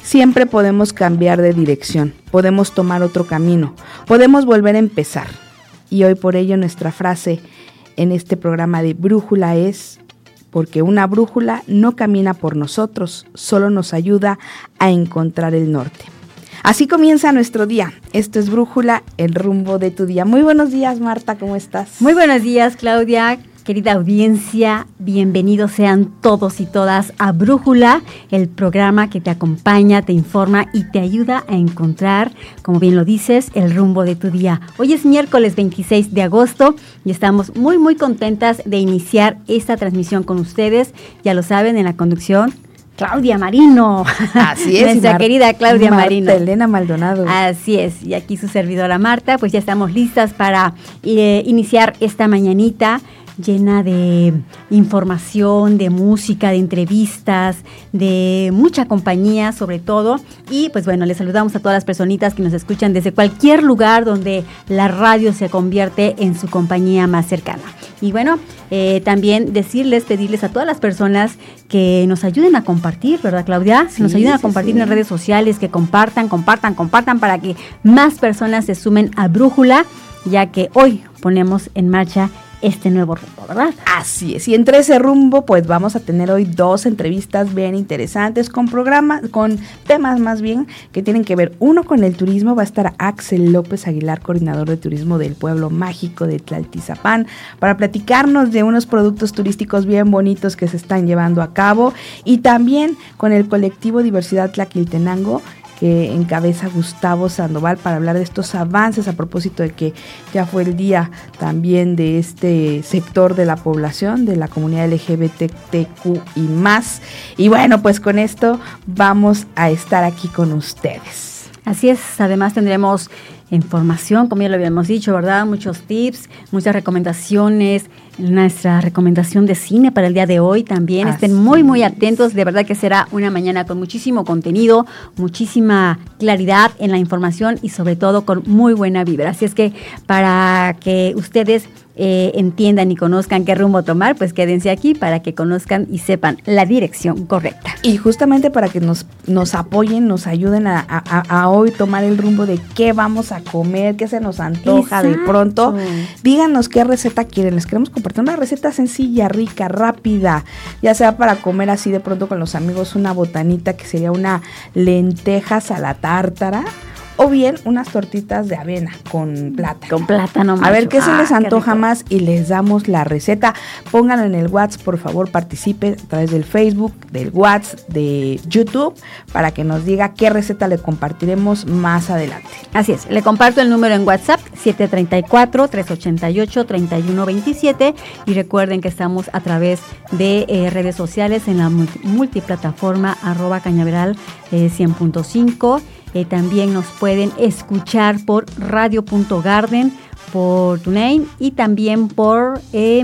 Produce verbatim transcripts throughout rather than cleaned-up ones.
Siempre podemos cambiar de dirección, podemos tomar otro camino, podemos volver a empezar. Y hoy por ello nuestra frase en este programa de Brújula es: porque una brújula no camina por nosotros, solo nos ayuda a encontrar el norte. Así comienza nuestro día. Esto es Brújula, el rumbo de tu día. Muy buenos días, Marta, ¿cómo estás? Muy buenos días, Claudia. Querida audiencia, bienvenidos sean todos y todas a Brújula, el programa que te acompaña, te informa y te ayuda a encontrar, como bien lo dices, el rumbo de tu día. Hoy es miércoles veintiséis de agosto y estamos muy, muy contentas de iniciar esta transmisión con ustedes. Ya lo saben, en la conducción, Claudia Marino. Así es. Nuestra Mar- querida Claudia Marta Marino. Elena Maldonado. Así es. Y aquí su servidora Marta, pues ya estamos listas para eh, iniciar esta mañanita llena de información, de música, de entrevistas, de mucha compañía sobre todo. Y pues bueno, les saludamos a todas las personitas que nos escuchan desde cualquier lugar donde la radio se convierte en su compañía más cercana. Y bueno, eh, también decirles, pedirles a todas las personas que nos ayuden a compartir, ¿verdad, Claudia? Sí, nos ayuden a sí, compartir sí. en redes sociales, que compartan, compartan, compartan para que más personas se sumen a Brújula, ya que hoy ponemos en marcha este nuevo rumbo, ¿verdad? Así es, y entre ese rumbo pues vamos a tener hoy dos entrevistas bien interesantes con programas, con temas más bien que tienen que ver. Uno con el turismo, va a estar Axel López Aguilar, coordinador de turismo del pueblo mágico de Tlaltizapán, para platicarnos de unos productos turísticos bien bonitos que se están llevando a cabo, y también con el colectivo Diversidad Tlaquiltenango, que encabeza Gustavo Sandoval, para hablar de estos avances a propósito de que ya fue el día también de este sector de la población, de la comunidad L G B T Q y más. Y bueno, pues con esto vamos a estar aquí con ustedes. Así es, además tendremos información, como ya lo habíamos dicho, ¿verdad? Muchos tips, muchas recomendaciones, nuestra recomendación de cine para el día de hoy también. Así Estén muy, muy es. atentos, de verdad que será una mañana con muchísimo contenido, muchísima claridad en la información y sobre todo con muy buena vibra. Así es que para que ustedes eh, entiendan y conozcan qué rumbo tomar, pues quédense aquí para que conozcan y sepan la dirección correcta. Y justamente para que nos, nos apoyen, nos ayuden a, a, a hoy tomar el rumbo de qué vamos a comer, qué se nos antoja. Exacto. De pronto. Díganos qué receta quieren. Les queremos compartir una receta sencilla, rica, rápida, ya sea para comer así de pronto con los amigos, una botanita que sería una lentejas a la tártara, o bien unas tortitas de avena con plátano. Con plátano macho. A ver qué se Ah, les antoja qué rico. más y les damos la receta. Pónganlo en el WhatsApp, por favor, participe a través del Facebook, del WhatsApp, de YouTube, para que nos diga qué receta le compartiremos más adelante. Así es, le comparto el número en WhatsApp, siete tres cuatro, tres ocho ocho, tres uno dos siete, y recuerden que estamos a través de eh, redes sociales en la multi- multiplataforma arroba cañaveral eh, cien punto cinco. Eh, también nos pueden escuchar por radio punto garden, por TuneIn y también por eh,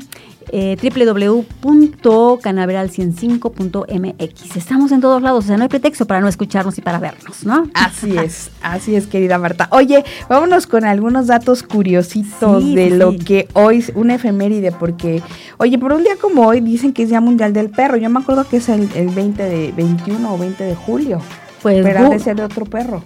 eh, doble u doble u doble u punto cañaveral ciento cinco punto m x. Estamos en todos lados, o sea, no hay pretexto para no escucharnos y para vernos, ¿no? Así es, así es, querida Marta. Oye, vámonos con algunos datos curiositos Sí, de sí, lo sí. que hoy, una efeméride, porque, oye, por un día como hoy dicen que es Día Mundial del Perro. Yo me acuerdo que es el, el veinte de, veintiuno o veinte de julio. Pues, Pero ha bu- de ser de otro perro.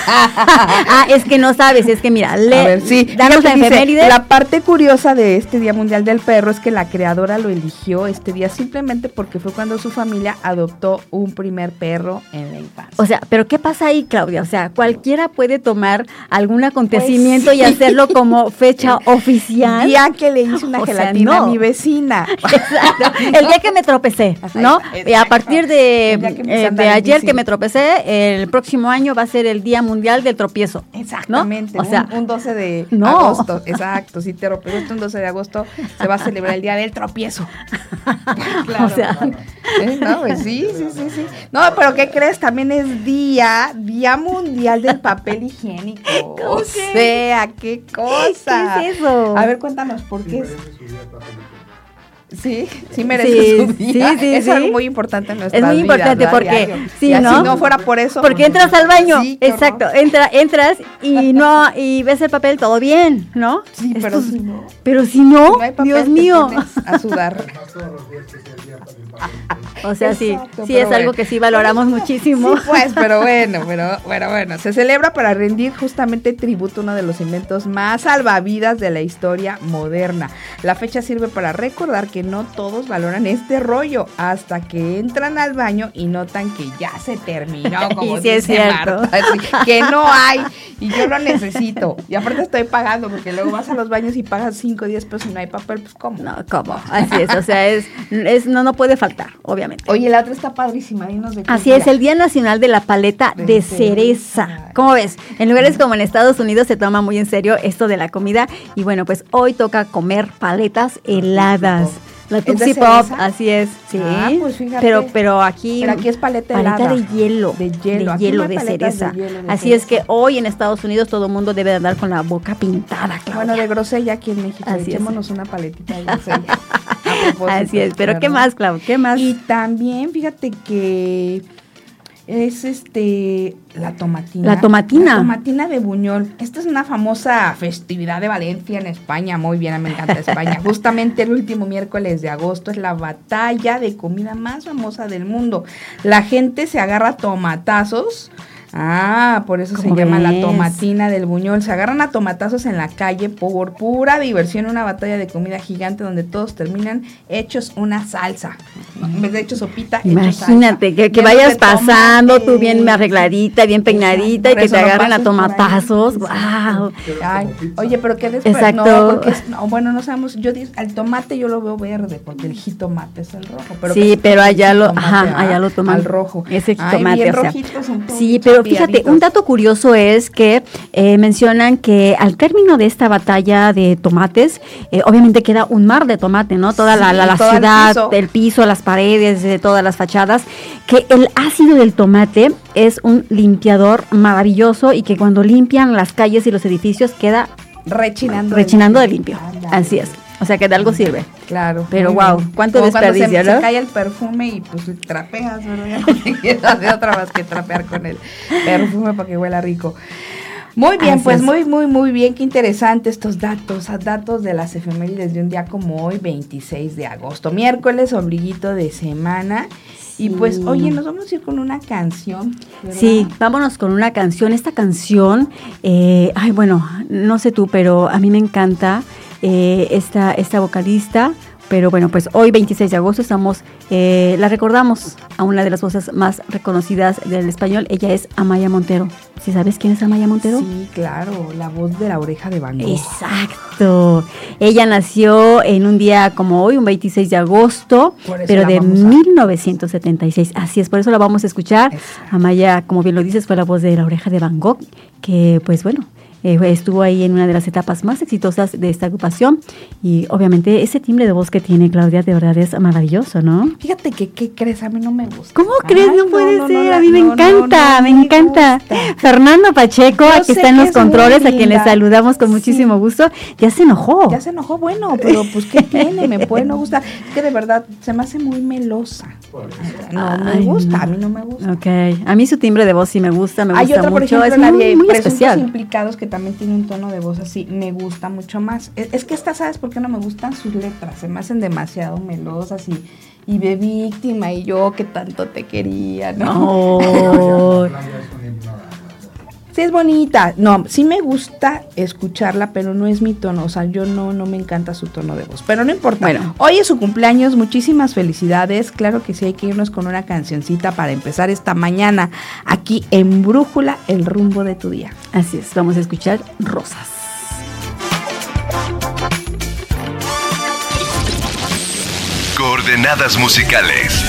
ah, es que no sabes, es que mira, le, A ver, sí, danos la fíjate, dice, efeméride. la parte curiosa de este Día Mundial del Perro es que la creadora lo eligió este día simplemente porque fue cuando su familia adoptó un primer perro en la infancia. O sea, pero ¿qué pasa ahí, Claudia? O sea, cualquiera puede tomar algún acontecimiento Pues sí. y hacerlo como fecha oficial. Día que le hice una O sea, gelatina no. a mi vecina. Exacto. El día que me tropecé, ¿no? Exacto. Y a partir de, El día que empecé a eh, andar de en ayer bici. que me tropecé, el próximo año va a ser el Día Mundial del Tropiezo. Exactamente, ¿no? O sea, un, un doce de no. agosto, exacto, si te tropezaste un doce de agosto, se va a celebrar el Día del Tropiezo. Claro, O sea. claro. Eh, no, pues sí, sí, sí, sí. No, pero ¿qué crees? También es día, Día Mundial del Papel Higiénico. ¿Cómo O que? sea, qué cosa. ¿Qué es eso? A ver, cuéntanos, ¿por qué es? Sí, sí merece Sí, su día. sí, sí, es sí. algo muy importante en nuestra Es muy importante porque, sí, ¿no? Si no fuera por eso. Porque entras al baño, Sí, qué exacto, horror. entra, entras y no, y ves el papel, todo bien, ¿no? Sí, pero Estos- si no. Pero si no, Si no hay papel, Dios te mío. pones a sudar. O sea, sí, Exacto, sí pero es algo bueno. que sí valoramos muchísimo. Sí, pues, pero bueno, pero bueno, bueno. Se celebra para rendir justamente tributo a uno de los inventos más salvavidas de la historia moderna. La fecha sirve para recordar que no todos valoran este rollo hasta que entran al baño y notan que ya se terminó, como Y sí es dice cierto. Marta, así, que no hay y yo lo necesito. Y aparte estoy pagando porque luego vas a los baños y pagas cinco o diez pesos y no hay papel, pues ¿cómo? No, ¿cómo? Así es, o sea, es, es no, no puede faltar, obviamente. Oye, la otra está padrísima, dinos de qué Así es, día. el Día Nacional de la Paleta de, De cereza. cereza. ¿Cómo ves? En lugares como en Estados Unidos se toma muy en serio esto de la comida y bueno, pues hoy toca comer paletas heladas. La ¿Es de Tootsie Pop, cereza? así es, sí. Ah, pues fíjate. Pero, pero aquí, Pero aquí es paleta paleta helada. de hielo, De hielo. de, Aquí hielo, no hay de paletas de cereza. hielo, de así es cereza. que hoy en Estados Unidos todo el mundo debe de andar con la boca pintada, Claudia. Bueno, de grosella aquí en México. Así es. Echémonos una paletita de grosella. A propósito, Así es, pero ¿qué ¿verdad? más, Clau? ¿Qué más? Y también, fíjate que es este la tomatina. La tomatina. La tomatina de Buñol. Esta es una famosa festividad de Valencia en España. Muy bien, me encanta España. Justamente el último miércoles de agosto es la batalla de comida más famosa del mundo. La gente se agarra a tomatazos. Ah, por eso se ¿Cómo llama la ves? tomatina del Buñol. Se agarran a tomatazos en la calle por pura diversión, una batalla de comida gigante donde todos terminan hechos una salsa. En vez de hecho sopita, hecho Imagínate, salsa. que, que Llenos vayas de pasando tomate. tú bien arregladita, bien peinadita Exacto, y por que eso te no agarren a pases por ahí. tomatazos. Exacto. ¡Wow! Ay, oye, pero que después Exacto. no, porque es- no, bueno, no sabemos, yo digo, al tomate yo lo veo verde, porque el jitomate es el rojo. Pero Sí, casi pero todo el allá lo, jitomate, ajá, ah, allá lo toman. al rojo. Ese Ay, jitomate, bien o sea. rojitos, son todos Sí, pero fíjate, chapeaditos. un dato curioso es que eh, mencionan que al término de esta batalla de tomates, eh, obviamente queda un mar de tomate, ¿no? Toda la, Sí, la, la todo el ciudad, piso. el piso, las paredes, de todas las fachadas, que el ácido del tomate es un limpiador maravilloso y que cuando limpian las calles y los edificios queda Rechinando. rechinando de limpio. Ándale. Así es. O sea que de algo sirve. Claro. Pero, muy wow, bien. cuánto Como cuando desperdicio, se, ¿no? se cae el perfume y pues trapeas, ¿verdad? Ya no te queda de otra más que trapear con el perfume para que huela rico. Muy bien, Así pues es. muy, muy, muy bien, qué interesante estos datos, datos de las efemérides de un día como hoy, veintiséis de agosto, miércoles, ombliguito de semana. Y pues, Sí. oye, nos vamos a ir con una canción, ¿verdad? Sí, vámonos con una canción. Esta canción, eh, ay, bueno, no sé tú, pero a mí me encanta eh, esta, esta vocalista. Pero bueno, pues hoy veintiséis de agosto estamos, eh, la recordamos a una de las voces más reconocidas del español. Ella es Amaya Montero. ¿Sí sabes quién es Amaya Montero? Sí, claro, la voz de la oreja de Van Gogh. Exacto. Ella nació en un día como hoy, un veintiséis de agosto, Por eso pero la de vamos a- mil novecientos setenta y seis. Así es, por eso la vamos a escuchar. Exacto. Amaya, como bien lo dices, fue la voz de la oreja de Van Gogh, que pues bueno, eh, estuvo ahí en una de las etapas más exitosas de esta agrupación. Y obviamente ese timbre de voz que tiene Claudia de verdad es maravilloso, ¿no? Fíjate que, ¿qué crees? A mí no me gusta. ¿Cómo Ay, crees? No puede no, ser. no, a mí me no, no, encanta, no me me encanta. gusta. Fernando Pacheco, Yo aquí sé está en que los es muy controles, a quien les linda. saludamos con Sí. muchísimo gusto. Ya se enojó. Ya se enojó, bueno, pero pues ¿qué tiene? Me puede no gustar. Es que de verdad se me hace muy melosa. No me Ay, gusta, no. a mí no me gusta. Ok, a mí su timbre de voz sí me gusta, me Hay gusta otro, por mucho, ejemplo, es la muy, de muy Presuntos especial. Implicados, que también tiene un tono de voz así, me gusta mucho más. Es, es que esta, ¿sabes por qué no me gustan sus letras? Se me hacen demasiado melosas y, y de víctima y yo que tanto te quería, ¿no? Oh, Sí es bonita, no, sí me gusta escucharla, pero no es mi tono, o sea, yo no, no me encanta su tono de voz, pero no importa. Bueno. Hoy es su cumpleaños, muchísimas felicidades, claro que sí hay que irnos con una cancioncita para empezar esta mañana, aquí en Brújula, el rumbo de tu día. así es, vamos a escuchar Rosas. Coordenadas musicales.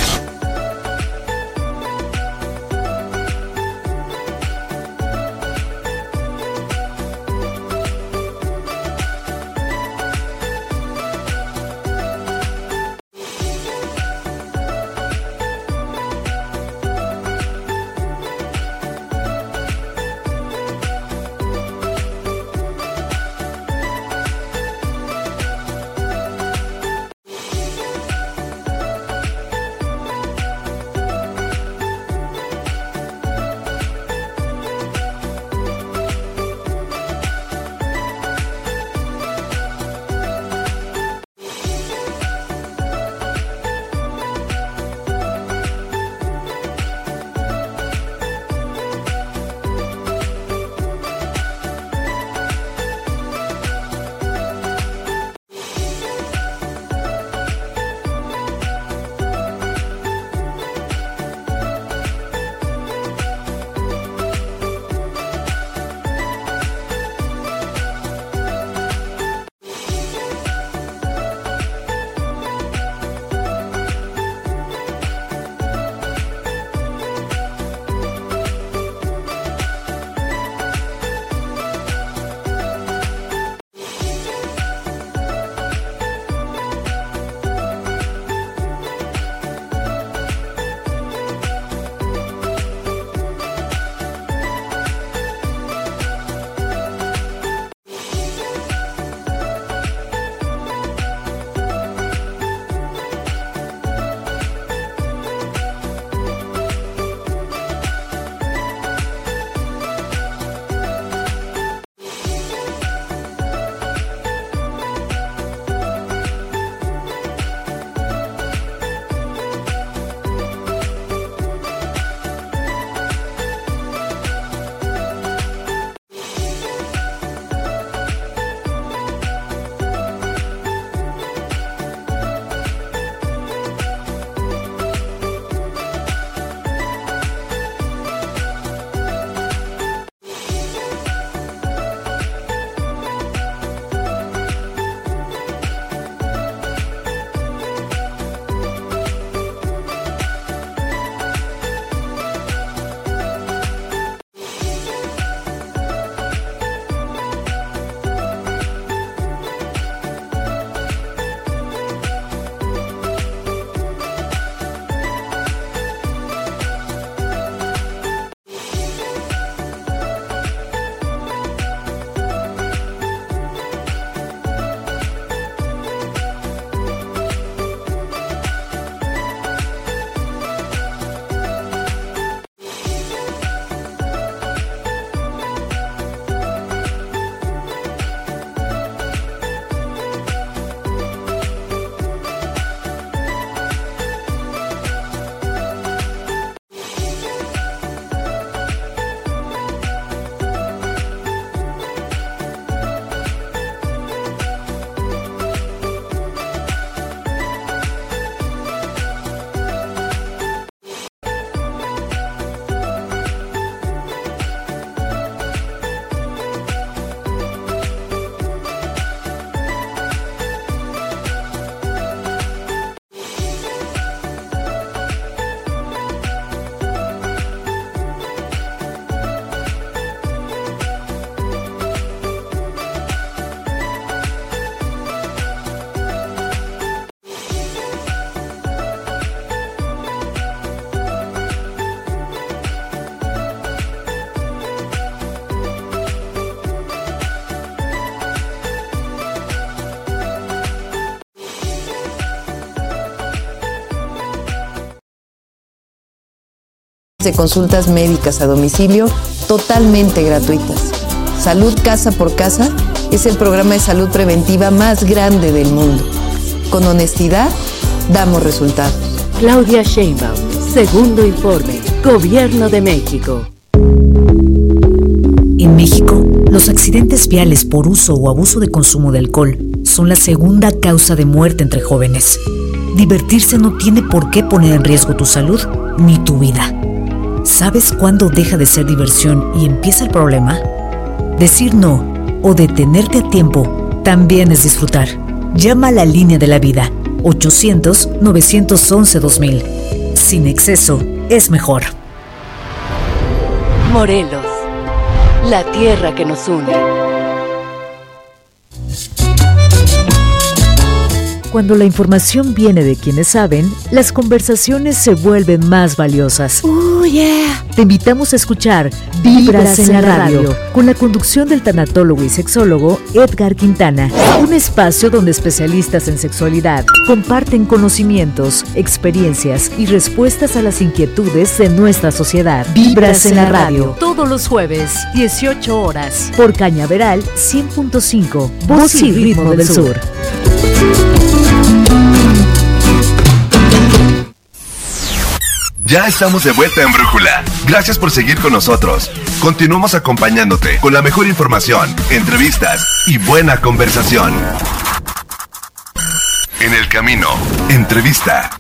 de consultas médicas a domicilio totalmente gratuitas. Salud Casa por Casa es el programa de salud preventiva más grande del mundo. Con honestidad, damos resultados. Claudia Sheinbaum, segundo informe, Gobierno de México. En México, los accidentes viales por uso o abuso de consumo de alcohol son la segunda causa de muerte entre jóvenes. Divertirse no tiene por qué poner en riesgo tu salud ni tu vida. ¿Sabes cuándo deja de ser diversión y empieza el problema? Decir no o detenerte a tiempo también es disfrutar. Llama a la línea de la vida, ochocientos, novecientos once, dos mil. Sin exceso, es mejor. Morelos, la tierra que nos une. Cuando la información viene de quienes saben, las conversaciones se vuelven más valiosas. ¡Oh, yeah! Te invitamos a escuchar Vibras en la Radio, con la conducción del tanatólogo y sexólogo Edgar Quintana. Un espacio donde especialistas en sexualidad comparten conocimientos, experiencias y respuestas a las inquietudes de nuestra sociedad. Vibras en la Radio, todos los jueves, dieciocho horas, por Cañaveral cien punto cinco, Voz y Ritmo del Sur. Ya estamos de vuelta en Brújula. Gracias por seguir con nosotros. Continuamos acompañándote con la mejor información, entrevistas y buena conversación. En el camino, entrevista.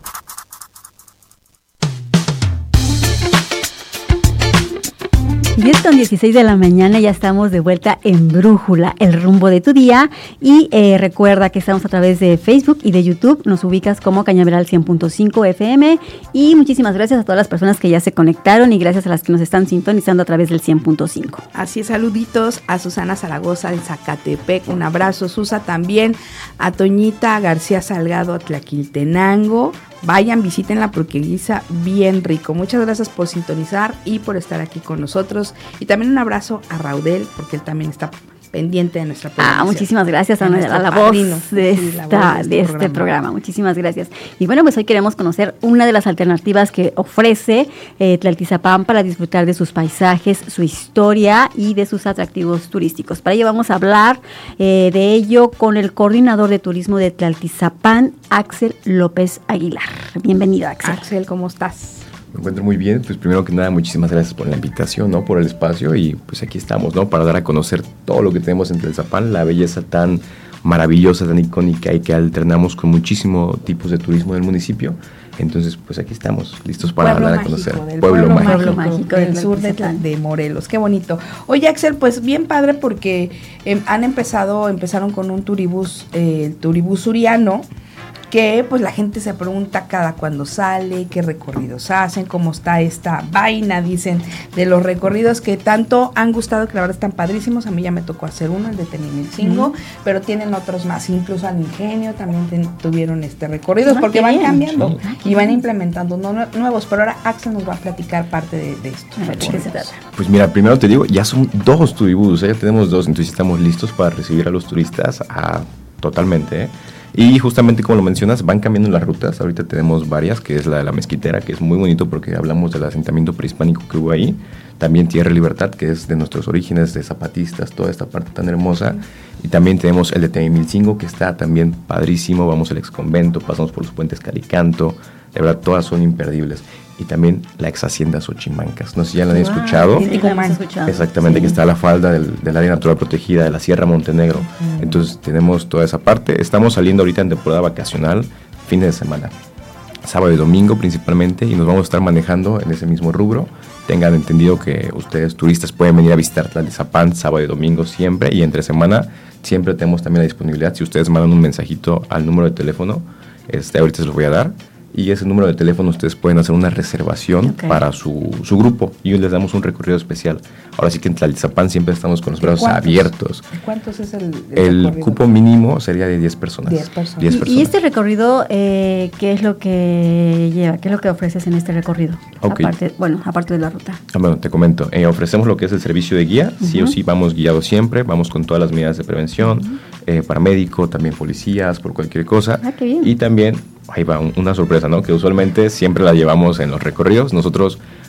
diez con dieciséis de la mañana, ya estamos de vuelta en Brújula, el rumbo de tu día. Y eh, recuerda que estamos a través de Facebook y de YouTube. Nos ubicas como Cañaveral cien punto cinco F M. Y muchísimas gracias a todas las personas que ya se conectaron y gracias a las que nos están sintonizando a través del cien punto cinco. Así es, saluditos a Susana Zaragoza en Zacatepec. Un abrazo, Susa, también a Toñita García Salgado, a Tlaquiltenango. Vayan, visítenla porque guisa bien rico. Muchas gracias por sintonizar y por estar aquí con nosotros. Y también un abrazo a Raudel, porque él también está pendiente de nuestra programación. Ah, muchísimas gracias a, a, a la voz de, sí, esta, la voz de este, de este programa. programa. Muchísimas gracias. Y bueno, pues hoy queremos conocer una de las alternativas que ofrece eh, Tlaltizapán para disfrutar de sus paisajes, su historia y de sus atractivos turísticos. Para ello vamos a hablar eh, de ello con el coordinador de turismo de Tlaltizapán, Axel López Aguilar. Bienvenido, Axel. Axel, ¿cómo estás? Me encuentro muy bien, pues primero que nada muchísimas gracias por la invitación, ¿no? Por el espacio y pues aquí estamos, ¿no? Para dar a conocer todo lo que tenemos en Tlaltizapán, la belleza tan maravillosa, tan icónica y que alternamos con muchísimos tipos de turismo del municipio. Entonces, pues aquí estamos, listos para pueblo dar a mágico, conocer. Del pueblo, pueblo mágico. mágico, mágico del, del sur de, de Morelos, qué bonito. Oye, Axel, pues bien padre porque eh, han empezado, empezaron con un turibús, eh, el turibús Suriano, que pues la gente se pregunta cada cuándo sale, qué recorridos hacen, cómo está esta vaina, dicen, de los recorridos que tanto han gustado, que la verdad están padrísimos. A mí ya me tocó hacer uno, el de Tenimilcingo, mm. pero tienen otros más, incluso al Ingenio también ten, tuvieron este recorridos, ah, porque van bien. cambiando sí. y van implementando no, nuevos, pero ahora Axel nos va a platicar parte de, de esto. ¿De qué se trata? Pues mira, primero te digo, ya son dos turibús, ¿eh? Ya tenemos dos, entonces estamos listos para recibir a los turistas a, totalmente, ¿eh? Y justamente como lo mencionas, van cambiando las rutas. Ahorita tenemos varias, que es la de la Mezquitera, que es muy bonito porque hablamos del asentamiento prehispánico que hubo ahí. También Tierra Libertad, que es de nuestros orígenes, de zapatistas, toda esta parte tan hermosa. Y también tenemos el de Tenimilcingo, que está también padrísimo. Vamos al exconvento, pasamos por los puentes Calicanto. De verdad, todas son imperdibles. Y también la ex hacienda Xochimancas. No sé si ya la han wow, escuchado. Sí, la hemos escuchado. Exactamente, sí. Que está a la falda del, del área natural protegida de la Sierra Montenegro. Mm. Entonces tenemos toda esa parte. Estamos saliendo ahorita en temporada vacacional, fines de semana. Sábado y domingo principalmente, y nos vamos a estar manejando en ese mismo rubro. Tengan entendido que ustedes, turistas, pueden venir a visitar Tlaltizapán sábado y domingo siempre, y entre semana siempre tenemos también la disponibilidad. Si ustedes mandan un mensajito al número de teléfono, este, ahorita se los voy a dar, y ese número de teléfono ustedes pueden hacer una reservación okay. para su, su grupo y les damos un recorrido especial. Ahora sí que en Tlaltizapán siempre estamos con los brazos ¿Cuántos? abiertos. ¿Cuántos es el, el, el cupo mínimo? Sería de diez personas. diez personas. diez ¿Y, personas. ¿Y este recorrido eh, qué es lo que lleva? ¿Qué es lo que ofreces en este recorrido? Okay. Aparte, bueno, aparte de la ruta. Ah, bueno, te comento. Eh, ofrecemos lo que es el servicio de guía. Uh-huh. Sí o sí vamos guiados siempre. Vamos con todas las medidas de prevención. Uh-huh. eh, paramédico, también policías, por cualquier cosa. Ah, qué bien. Y también... Ahí va una sorpresa, ¿no? Que usualmente siempre la llevamos en los recorridos. Nosotros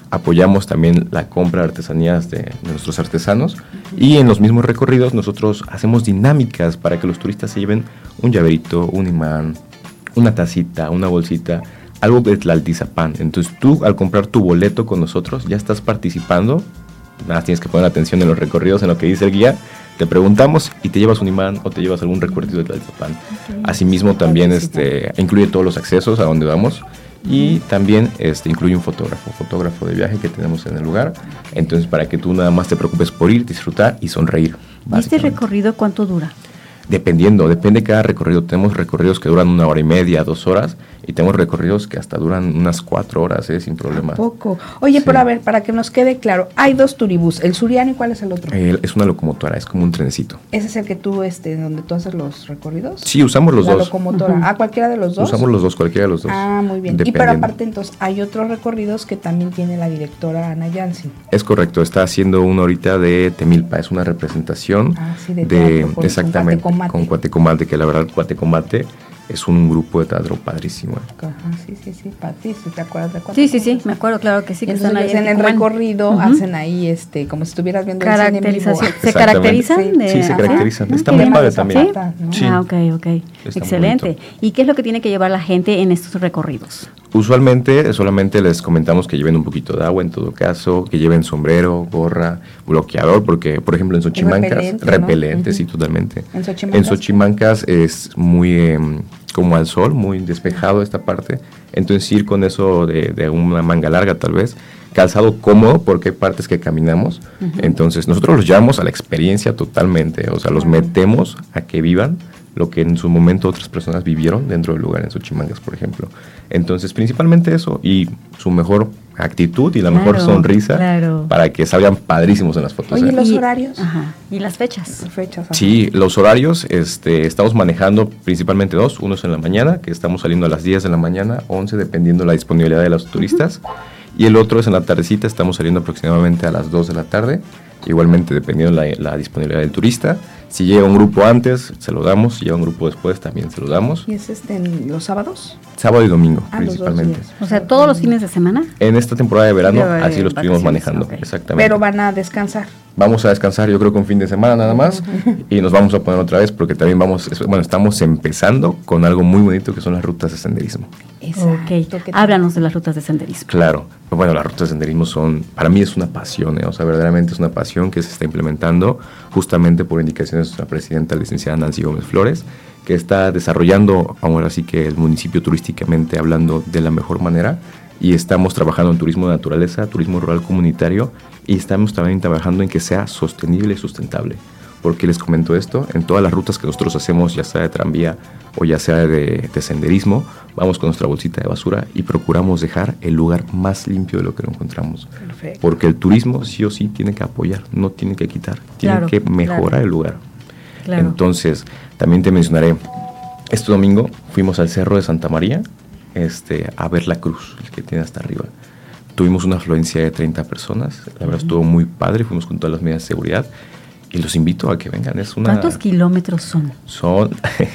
apoyamos también la compra de artesanías de, de nuestros artesanos, y en los mismos recorridos nosotros hacemos dinámicas para que los turistas se lleven un llaverito, un imán, una tacita, una bolsita, algo de Tlaltizapán. Entonces tú, al comprar tu boleto con nosotros, ya estás participando. Nada más tienes que poner atención en los recorridos, en lo que dice el guía. Te preguntamos y te llevas un imán o te llevas algún recuerdito de Tlaltizapán. Okay. Asimismo también este, incluye todos los accesos a donde vamos, y también este, incluye un fotógrafo, fotógrafo de viaje que tenemos en el lugar. Entonces, para que tú nada más te preocupes por ir, disfrutar y sonreír. ¿Y este recorrido cuánto dura? Dependiendo, depende de cada recorrido. Tenemos recorridos que duran una hora y media, dos horas, y tenemos recorridos que hasta duran unas cuatro horas, ¿eh? Sin problema. Poco. Oye, sí. Pero a ver, para que nos quede claro, hay dos turibús, el Suriano, ¿y cuál es el otro? Eh, es una locomotora, es como un trenecito. ¿Ese es el que tú, este, donde tú haces los recorridos? Sí, usamos los La dos. La locomotora. Uh-huh. ¿Ah, cualquiera de los dos? Usamos los dos, cualquiera de los dos. Ah, muy bien. Y pero aparte, entonces, hay otros recorridos que también tiene la directora Ana Yancy. Es correcto, está haciendo uno ahorita de Temilpa, es una representación ah, sí, de, de teatro, con, exactamente, con Cuatecombate. con Cuatecombate, que la verdad Cuatecombate es un grupo de teatro padrísimo. Ajá, sí, sí, sí, Pati, ¿te acuerdas de Cuatecombate? Sí, sí, sí, me acuerdo, claro que sí. Que están ahí en el recorrido, uh-huh. hacen ahí, este, como si estuvieras viendo el cine en vivo. ¿Se caracterizan? Sí, de, sí se caracterizan. ¿sí? Está muy padre también. ¿Sí? Sí. Ah, ok, ok. Está excelente. ¿Y qué es lo que tiene que llevar la gente en estos recorridos? Usualmente solamente les comentamos que lleven un poquito de agua en todo caso, que lleven sombrero, gorra, bloqueador, porque por ejemplo en Xochimancas, repelente, repelente ¿no? Sí, totalmente. En Xochimancas, en Xochimancas es muy eh, como al sol, muy despejado esta parte, entonces ir con eso de, de una manga larga tal vez, calzado cómodo porque hay partes que caminamos, uh-huh. Entonces nosotros los llevamos a la experiencia totalmente, o sea, los uh-huh. metemos a que vivan lo que en su momento otras personas vivieron dentro del lugar en Xochimancas, por ejemplo. Entonces, principalmente eso, y su mejor actitud y la claro, mejor sonrisa claro. para que salgan padrísimos en las fotos. Oye, ¿eh? ¿los y, horarios? Ajá. ¿Y las fechas? Las fechas ajá. Sí, los horarios, este, estamos manejando principalmente dos, uno es en la mañana, que estamos saliendo a las diez de la mañana, once, dependiendo de la disponibilidad de los turistas, uh-huh. y el otro es en la tardecita, estamos saliendo aproximadamente a las dos de la tarde, igualmente dependiendo de la, la disponibilidad del turista. Si llega un grupo antes, se lo damos. Si llega un grupo después, también se lo damos. ¿Y es este en los sábados? Sábado y domingo, ah, principalmente. O sea, ¿todos los fines de semana? En esta temporada de verano, Pero, así lo estuvimos manejando, okay. exactamente. Pero van a descansar. Vamos a descansar, yo creo que un fin de semana nada más, y nos vamos a poner otra vez, porque también vamos, bueno, estamos empezando con algo muy bonito que son las rutas de senderismo. Exacto. Ok, háblanos de las rutas de senderismo. Claro, pues bueno, las rutas de senderismo son, para mí es una pasión, ¿eh? O sea, verdaderamente es una pasión que se está implementando justamente por indicaciones de nuestra presidenta, la licenciada Nancy Gómez Flores, que está desarrollando, ahora sí que el municipio turísticamente hablando de la mejor manera, y estamos trabajando en turismo de naturaleza, turismo rural comunitario, y estamos también trabajando en que sea sostenible y sustentable. Porque les comento esto, en todas las rutas que nosotros hacemos, ya sea de tranvía o ya sea de, de senderismo, vamos con nuestra bolsita de basura y procuramos dejar el lugar más limpio de lo que lo encontramos. Perfecto. Porque el turismo sí o sí tiene que apoyar, no tiene que quitar, tiene claro, que mejorar claro. el lugar. Claro. Entonces, también te mencionaré, este domingo fuimos al Cerro de Santa María este, a ver la cruz, el que tiene hasta arriba. Tuvimos una afluencia de treinta personas, la verdad uh-huh. estuvo muy padre, fuimos con todas las medidas de seguridad. Y los invito a que vengan. Es una... ¿Cuántos kilómetros son? Son...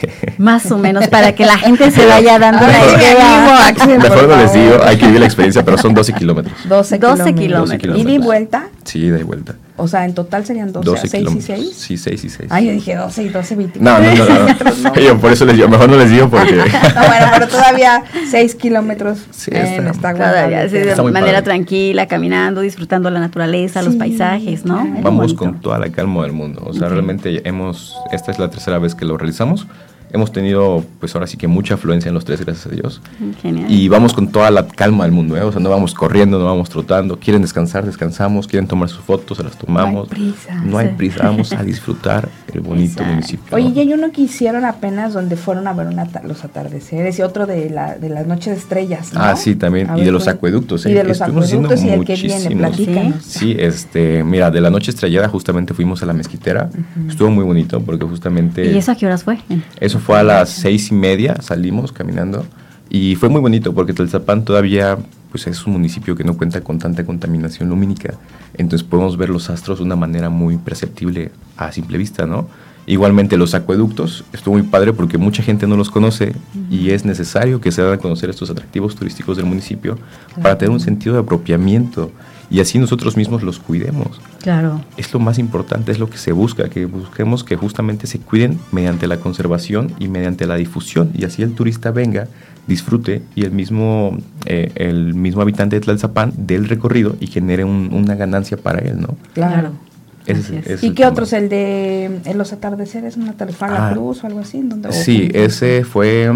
Más o menos, para que la gente se vaya dando la idea. Mejor no les digo, hay que vivir la experiencia, pero son doce kilómetros. doce kilómetros. ¿Y de vuelta? Sí, de vuelta. O sea, en total serían doce, doce ¿seis y seis? Sí, seis y seis. Ah, yo dije doce y doce, veinticuatro. No, no, no. no, no. Yo por eso les digo, mejor no les digo porque... no, bueno, pero todavía seis kilómetros sí, en está, esta todavía, sí, de está manera padre. tranquila, caminando, disfrutando la naturaleza, sí, los paisajes, ¿no? Claro. Vamos con toda la calma del mundo. O sea, okay. realmente hemos... Esta es la tercera vez que lo realizamos. Hemos tenido, pues ahora sí que mucha afluencia en los tres, gracias a Dios. Genial. Y vamos con toda la calma del mundo, ¿eh? O sea, no vamos corriendo, no vamos trotando. Quieren descansar, descansamos. Quieren tomar sus fotos, se las tomamos. No hay prisa. No hay prisa, vamos a disfrutar el bonito Exacto. municipio. Oye, y hay uno que hicieron apenas donde fueron a ver una ta- los atardeceres y otro de la de las noches de estrellas, ¿no? Ah, sí, también. A y ver, de los pues, acueductos, ¿eh? Y de los Estuvimos acueductos y el que muchísimos. viene, platícanos. Sí, sí, este, mira, de la noche estrellada justamente fuimos a la mezquitera. Uh-huh. Estuvo muy bonito porque justamente... ¿Y eso a qué horas fue? Eso fue a las seis y media, salimos caminando y fue muy bonito porque Tlaltizapán todavía pues es un municipio que no cuenta con tanta contaminación lumínica, entonces podemos ver los astros de una manera muy perceptible a simple vista, ¿no? Igualmente los acueductos, estuvo muy padre porque mucha gente no los conoce uh-huh. y es necesario que se den a conocer estos atractivos turísticos del municipio claro. para tener un sentido de apropiamiento y así nosotros mismos los cuidemos. Claro. Es lo más importante, es lo que se busca, que busquemos que justamente se cuiden mediante la conservación y mediante la difusión y así el turista venga, disfrute y el mismo, eh, el mismo habitante de Tlalzapán dé el recorrido y genere un, una ganancia para él, ¿no? Claro. Ese, ese ¿Y es qué el otros? ¿El de en los atardeceres, una tarifa la ah, cruz o algo así? ¿Dónde, sí, o ese fue...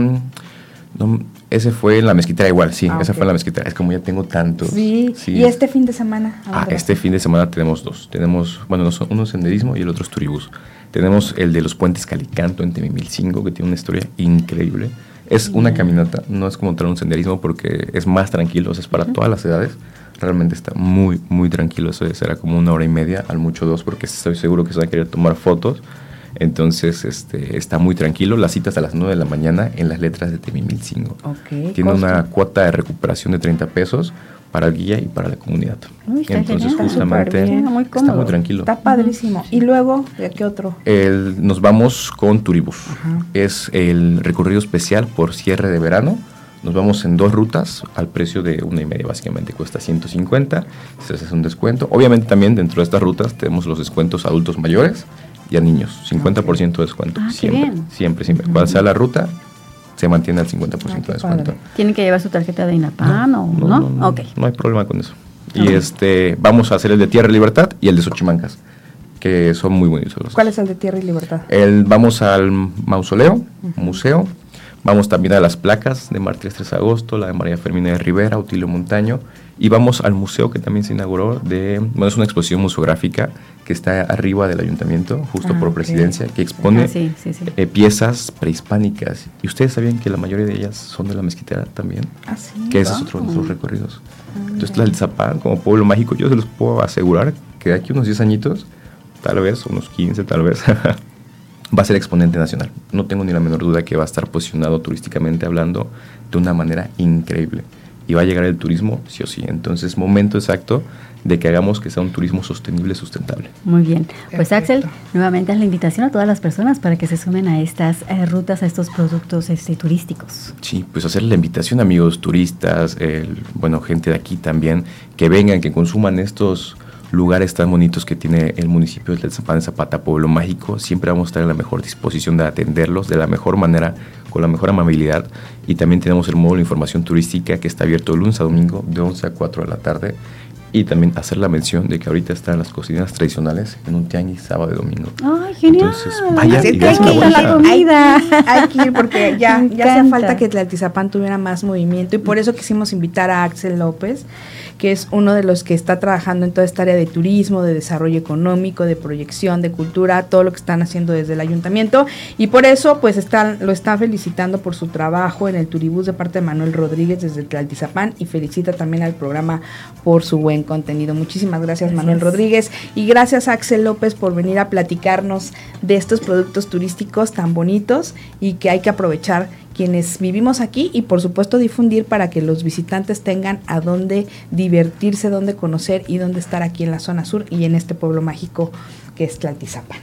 No, ese fue en la mezquitera igual, sí, ah, esa okay. fue en la mezquitera. Es como ya tengo tantos. Sí, sí. ¿Y este fin de semana? Ah, este fin de semana tenemos dos. Tenemos, bueno, uno es senderismo y el otro es turibús. Tenemos el de los puentes Calicanto en Temimilcingo, que tiene una historia increíble. Es sí. una caminata, no es como entrar un senderismo porque es más tranquilo, o sea, es para uh-huh. todas las edades. Realmente está muy, muy tranquilo. Eso será como una hora y media, al mucho dos, porque estoy seguro que se van a querer tomar fotos. Entonces, este, está muy tranquilo. Las citas a las nueve de la mañana en las letras de Temimilcingo. Okay, Tiene costo. una cuota de recuperación de treinta pesos para el guía y para la comunidad. Uy, está Entonces, genial, justamente, está muy está cómodo. muy tranquilo. Está padrísimo. ¿Y luego, de qué otro? El, nos vamos con Turibús. Ajá. Es el recorrido especial por cierre de verano. Nos vamos en dos rutas al precio de una y media, básicamente cuesta ciento cincuenta. Se hace un descuento. Obviamente también dentro de estas rutas tenemos los descuentos a adultos mayores y a niños, cincuenta por ciento de descuento. Ah, siempre, qué bien. siempre, siempre. Uh-huh. Cuando sea la ruta, se mantiene al cincuenta por ciento ah, de descuento. Padre. ¿Tienen que llevar su tarjeta de INAPAM no, o no? No, no, no, okay. no hay problema con eso. Y okay. este vamos a hacer el de Tierra y Libertad y el de Xochimancas, que son muy bonitos los ¿Cuál dos. es el de Tierra y Libertad? El, vamos al mausoleo, uh-huh. museo. Vamos también a las placas de Mártires tres de agosto, la de María Fermina de Rivera, Utilio Montaño, y vamos al museo que también se inauguró, de, bueno, es una exposición museográfica que está arriba del ayuntamiento, justo ah, por okay. Presidencia, que expone ah, sí, sí, sí. Eh, piezas prehispánicas. ¿Y ustedes sabían que la mayoría de ellas son de la mezquitera también? Ah, sí. Que ese wow. es otro de nuestros recorridos. Ah, Entonces, Tlalzapán, como pueblo mágico, yo se los puedo asegurar que de aquí unos diez añitos, tal vez, unos quince tal vez, va a ser exponente nacional. No tengo ni la menor duda que va a estar posicionado turísticamente hablando de una manera increíble. Y va a llegar el turismo sí o sí. Entonces, momento exacto de que hagamos que sea un turismo sostenible, sustentable. Muy bien. Pues Axel, nuevamente es la invitación a todas las personas para que se sumen a estas eh, rutas, a estos productos este, turísticos. Sí, pues hacer la invitación, amigos turistas, el, bueno, gente de aquí también, que vengan, que consuman estos lugares tan bonitos que tiene el municipio de Tlalzapán de Zapata, pueblo mágico. Siempre vamos a estar en la mejor disposición de atenderlos de la mejor manera, con la mejor amabilidad. Y también tenemos el módulo de información turística que está abierto de lunes a domingo de once a cuatro de la tarde. Y también hacer la mención de que ahorita están las cocinas tradicionales en un tianguis sábado y domingo. ¡Ay, genial! Entonces, vaya, Así y que hay que ir a la comida. Hay, hay que ir porque ya, ya hacía falta que Tlaltizapán tuviera más movimiento y por eso quisimos invitar a Axel López, que es uno de los que está trabajando en toda esta área de turismo, de desarrollo económico, de proyección, de cultura, todo lo que están haciendo desde el ayuntamiento, y por eso pues están, lo están felicitando por su trabajo en el Turibús de parte de Manuel Rodríguez desde Tlaltizapán, y felicita también al programa por su buen contenido. Muchísimas gracias, gracias. Manuel Rodríguez, y gracias a Axel López por venir a platicarnos de estos productos turísticos tan bonitos y que hay que aprovechar quienes vivimos aquí y por supuesto difundir para que los visitantes tengan a dónde divertirse, dónde conocer y dónde estar aquí en la zona sur y en este pueblo mágico que es Tlaltizapán.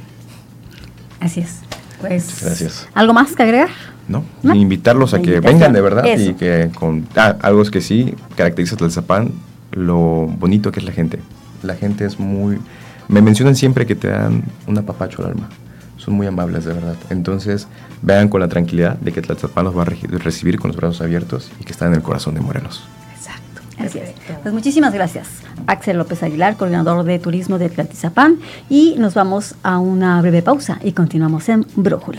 Así es. Pues, gracias. ¿Algo más que agregar? No, ¿No? invitarlos a que vengan de verdad. Eso. Y que con ah, algo es que sí caracteriza a Tlaltizapán, lo bonito que es la gente. La gente es muy... Me mencionan siempre que te dan un apapacho al alma. Son muy amables, de verdad. Entonces, vean con la tranquilidad de que Tlaltizapán los va a re- recibir con los brazos abiertos y que están en el corazón de Morelos. Exacto. Así es. Pues muchísimas gracias, Axel López Aguilar, coordinador de turismo de Tlaltizapán, y nos vamos a una breve pausa y continuamos en Brújula.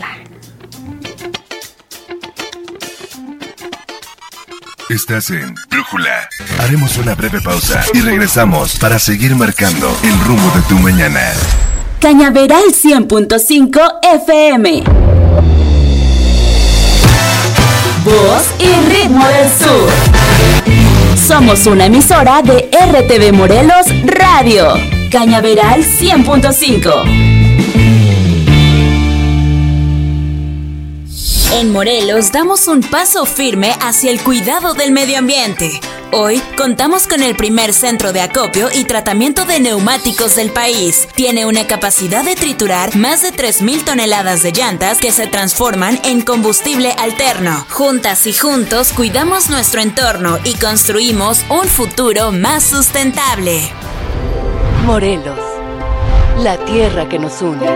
Estás en Brújula. Haremos una breve pausa y regresamos para seguir marcando el rumbo de tu mañana. Cañaveral cien punto cinco F M. Voz y ritmo del sur. Somos una emisora de R T V Morelos Radio. Cañaveral cien punto cinco. En Morelos damos un paso firme hacia el cuidado del medio ambiente. Hoy contamos con el primer centro de acopio y tratamiento de neumáticos del país. Tiene una capacidad de triturar más de tres mil toneladas de llantas que se transforman en combustible alterno. Juntas y juntos cuidamos nuestro entorno y construimos un futuro más sustentable. Morelos, la tierra que nos une.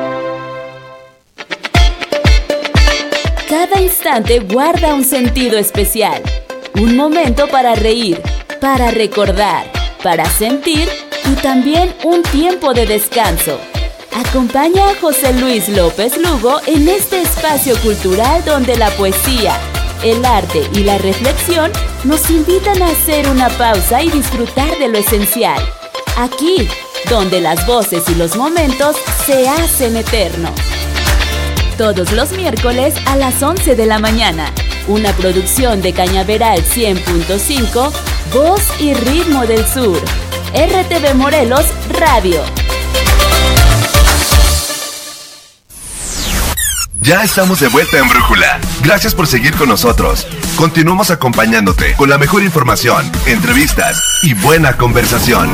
Cada instante guarda un sentido especial. Un momento para reír, para recordar, para sentir y también un tiempo de descanso. Acompaña a José Luis López Lugo en este espacio cultural donde la poesía, el arte y la reflexión nos invitan a hacer una pausa y disfrutar de lo esencial. Aquí, donde las voces y los momentos se hacen eternos. Todos los miércoles a las once de la mañana. Una producción de Cañaveral cien punto cinco, Voz y Ritmo del Sur. R T V Morelos Radio. Ya estamos de vuelta en Brújula. Gracias por seguir con nosotros. Continuamos acompañándote con la mejor información, entrevistas y buena conversación.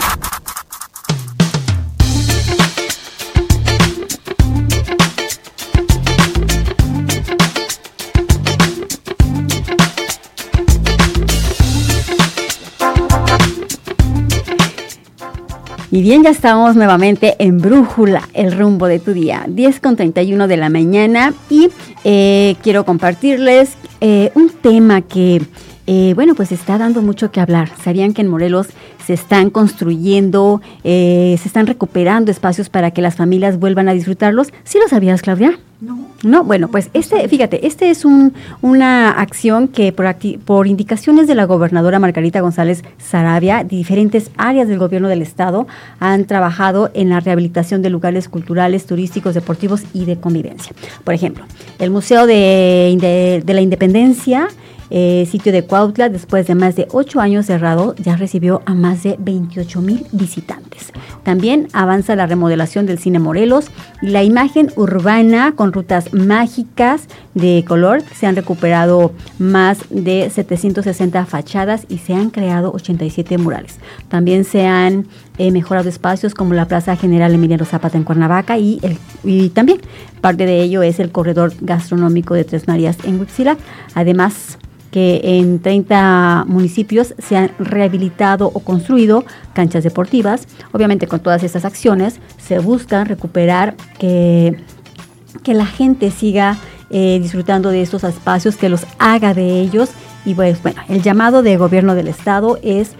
Y bien, ya estamos nuevamente en Brújula, el rumbo de tu día, diez con treinta y uno de la mañana, y eh, quiero compartirles eh, un tema que, eh, bueno, pues está dando mucho que hablar. ¿Sabían que en Morelos se están construyendo, eh, se están recuperando espacios para que las familias vuelvan a disfrutarlos? ¿Sí lo sabías, Claudia? No. No, bueno, pues este, fíjate, este es un, una acción que por, acti- por indicaciones de la gobernadora Margarita González Saravia, diferentes áreas del gobierno del estado han trabajado en la rehabilitación de lugares culturales, turísticos, deportivos y de convivencia. Por ejemplo, el Museo de, de, de la Independencia, Eh, sitio de Cuautla, después de más de ocho años cerrado, ya recibió a más de veintiocho mil visitantes. También avanza la remodelación del Cine Morelos y la imagen urbana con rutas mágicas de color. Se han recuperado más de setecientas sesenta fachadas y se han creado ochenta y siete murales. También se han eh, mejorado espacios como la Plaza General Emiliano Zapata en Cuernavaca y, el, y también parte de ello es el corredor gastronómico de Tres Marías en Huitzilac. Además, que en treinta municipios se han rehabilitado o construido canchas deportivas. Obviamente con todas estas acciones se busca recuperar que, que la gente siga eh, disfrutando de estos espacios, que los haga de ellos. Y pues bueno, el llamado del gobierno del estado es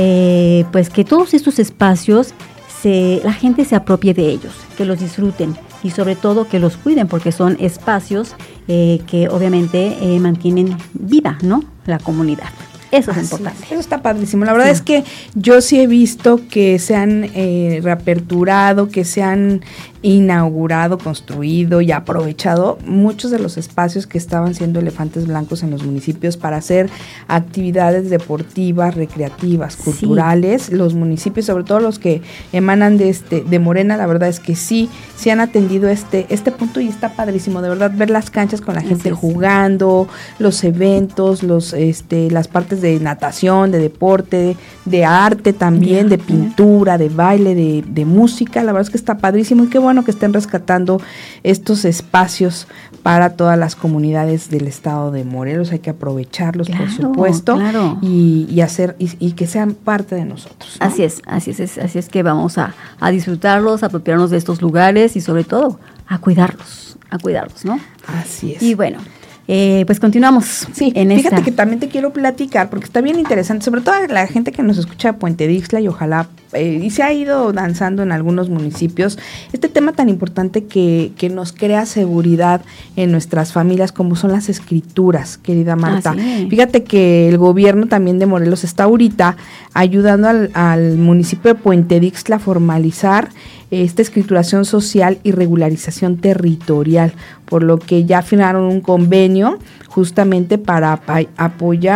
eh, pues que todos estos espacios se, la gente se apropie de ellos, que los disfruten y sobre todo que los cuiden, porque son espacios eh, que obviamente eh, mantienen viva, ¿no?, la comunidad. Eso es Así importante. Es, eso está padrísimo. La verdad sí. es que yo sí he visto que se han eh, reaperturado, que se han inaugurado, construido y aprovechado muchos de los espacios que estaban siendo elefantes blancos en los municipios para hacer actividades deportivas, recreativas, culturales. Sí. Los municipios, sobre todo los que emanan de este de Morena, la verdad es que sí, sí han atendido este este punto y está padrísimo, de verdad, ver las canchas con la gente sí, jugando, sí. los eventos, los este las partes de natación, de deporte, de arte también, yeah, de pintura, yeah. de baile, de, de música. La verdad es que está padrísimo y qué bueno que estén rescatando estos espacios para todas las comunidades del estado de Morelos. Hay que aprovecharlos, claro, por supuesto, claro. y, y hacer y, y que sean parte de nosotros, ¿no? Así es, así es, así es que vamos a, a disfrutarlos, a apropiarnos de estos lugares y sobre todo a cuidarlos, a cuidarlos, ¿no? Así es. Y bueno, Eh, pues continuamos. Sí, en fíjate esta. que también te quiero platicar porque está bien interesante, sobre todo la gente que nos escucha de Puente Dixtla y ojalá eh, y se ha ido danzando en algunos municipios, este tema tan importante que, que nos crea seguridad en nuestras familias como son las escrituras, querida Marta. Ah, sí. Fíjate que el gobierno también de Morelos está ahorita ayudando al, al municipio de Puente Dixtla a formalizar esta escrituración social y regularización territorial, por lo que ya firmaron un convenio justamente para ap- apoyar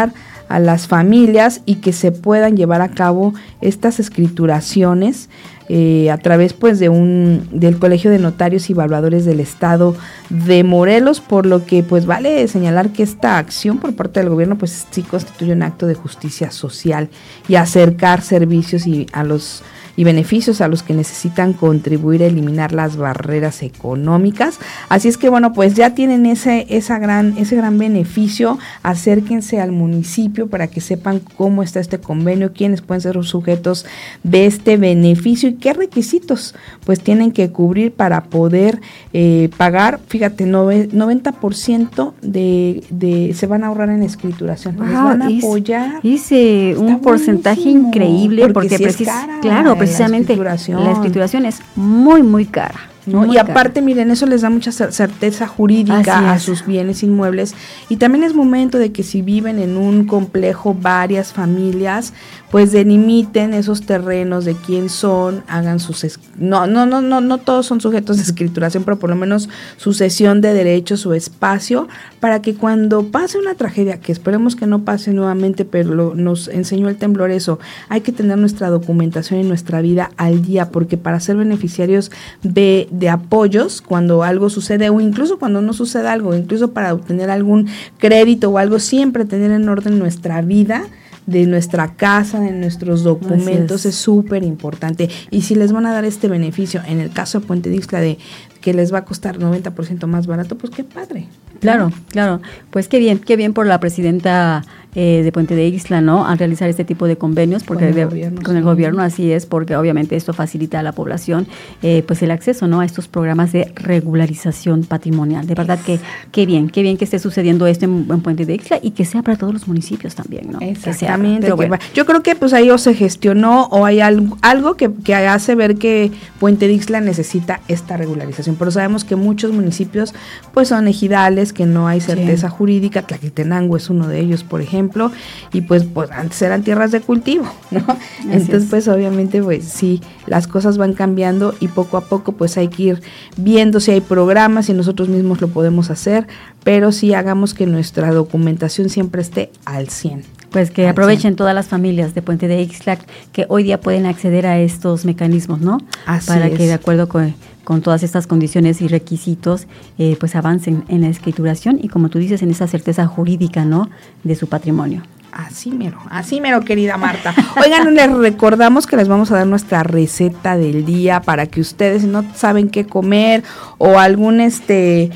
a las familias y que se puedan llevar a cabo estas escrituraciones eh, a través pues de un del Colegio de Notarios y Evaluadores del Estado de Morelos, por lo que pues vale señalar que esta acción por parte del gobierno pues sí constituye un acto de justicia social y acercar servicios y a los y beneficios a los que necesitan contribuir a eliminar las barreras económicas. Así es que bueno, pues ya tienen ese esa gran ese gran beneficio. Acérquense al municipio para que sepan cómo está este convenio, quiénes pueden ser los sujetos de este beneficio y qué requisitos pues tienen que cubrir para poder eh, pagar. Fíjate, noventa por ciento de, de se van a ahorrar en escrituración. Wow, les van a apoyar. Hice un porcentaje increíble porque, porque si precis- claro, precisamente la escrituración. la escrituración es muy muy cara. ¿no? Y aparte, cara. miren, eso les da mucha certeza jurídica a sus bienes inmuebles, y también es momento de que si viven en un complejo varias familias, pues delimiten esos terrenos de quién son, hagan sus es- no no no no no todos son sujetos de escrituración, pero por lo menos sucesión de derechos, su espacio, para que cuando pase una tragedia, que esperemos que no pase nuevamente, pero lo, nos enseñó el temblor eso, hay que tener nuestra documentación y nuestra vida al día, porque para ser beneficiarios de de apoyos cuando algo sucede, o incluso cuando no sucede algo, incluso para obtener algún crédito o algo, siempre tener en orden nuestra vida, de nuestra casa, de nuestros documentos, es súper importante. Y si les van a dar este beneficio, en el caso de Puente de Ixtla, de que les va a costar noventa por ciento más barato, pues qué padre. Claro, claro, pues qué bien, qué bien por la presidenta eh, de Puente de Ixtla, ¿no? Al realizar este tipo de convenios, porque con el, de, gobierno, con sí. el gobierno, así es, porque obviamente esto facilita a la población, eh, pues el acceso, ¿no? A estos programas de regularización patrimonial. De verdad que qué bien, qué bien que esté sucediendo esto en, en Puente de Ixtla y que sea para todos los municipios también, ¿no? Exactamente. Que bueno. Yo creo que pues ahí o se gestionó o hay algo, algo que, que hace ver que Puente de Ixtla necesita esta regularización, pero sabemos que muchos municipios pues son ejidales, que no hay certeza sí. jurídica. Tlaquetenango es uno de ellos, por ejemplo, y pues, pues antes eran tierras de cultivo, ¿no? Así Entonces, es. pues obviamente, pues sí, las cosas van cambiando y poco a poco pues hay que ir viendo si hay programas, si nosotros mismos lo podemos hacer, pero sí hagamos que nuestra documentación siempre esté al cien. Pues que aprovechen todas las familias de Puente de Ixtla que hoy día pueden acceder a estos mecanismos, ¿no? Así Para es. que de acuerdo con, con todas estas condiciones y requisitos, eh, pues avancen en la escrituración y, como tú dices, en esa certeza jurídica, ¿no? De su patrimonio. Así mero, así mero, querida Marta. Oigan, les recordamos que les vamos a dar nuestra receta del día para que ustedes, si no saben qué comer, o algún este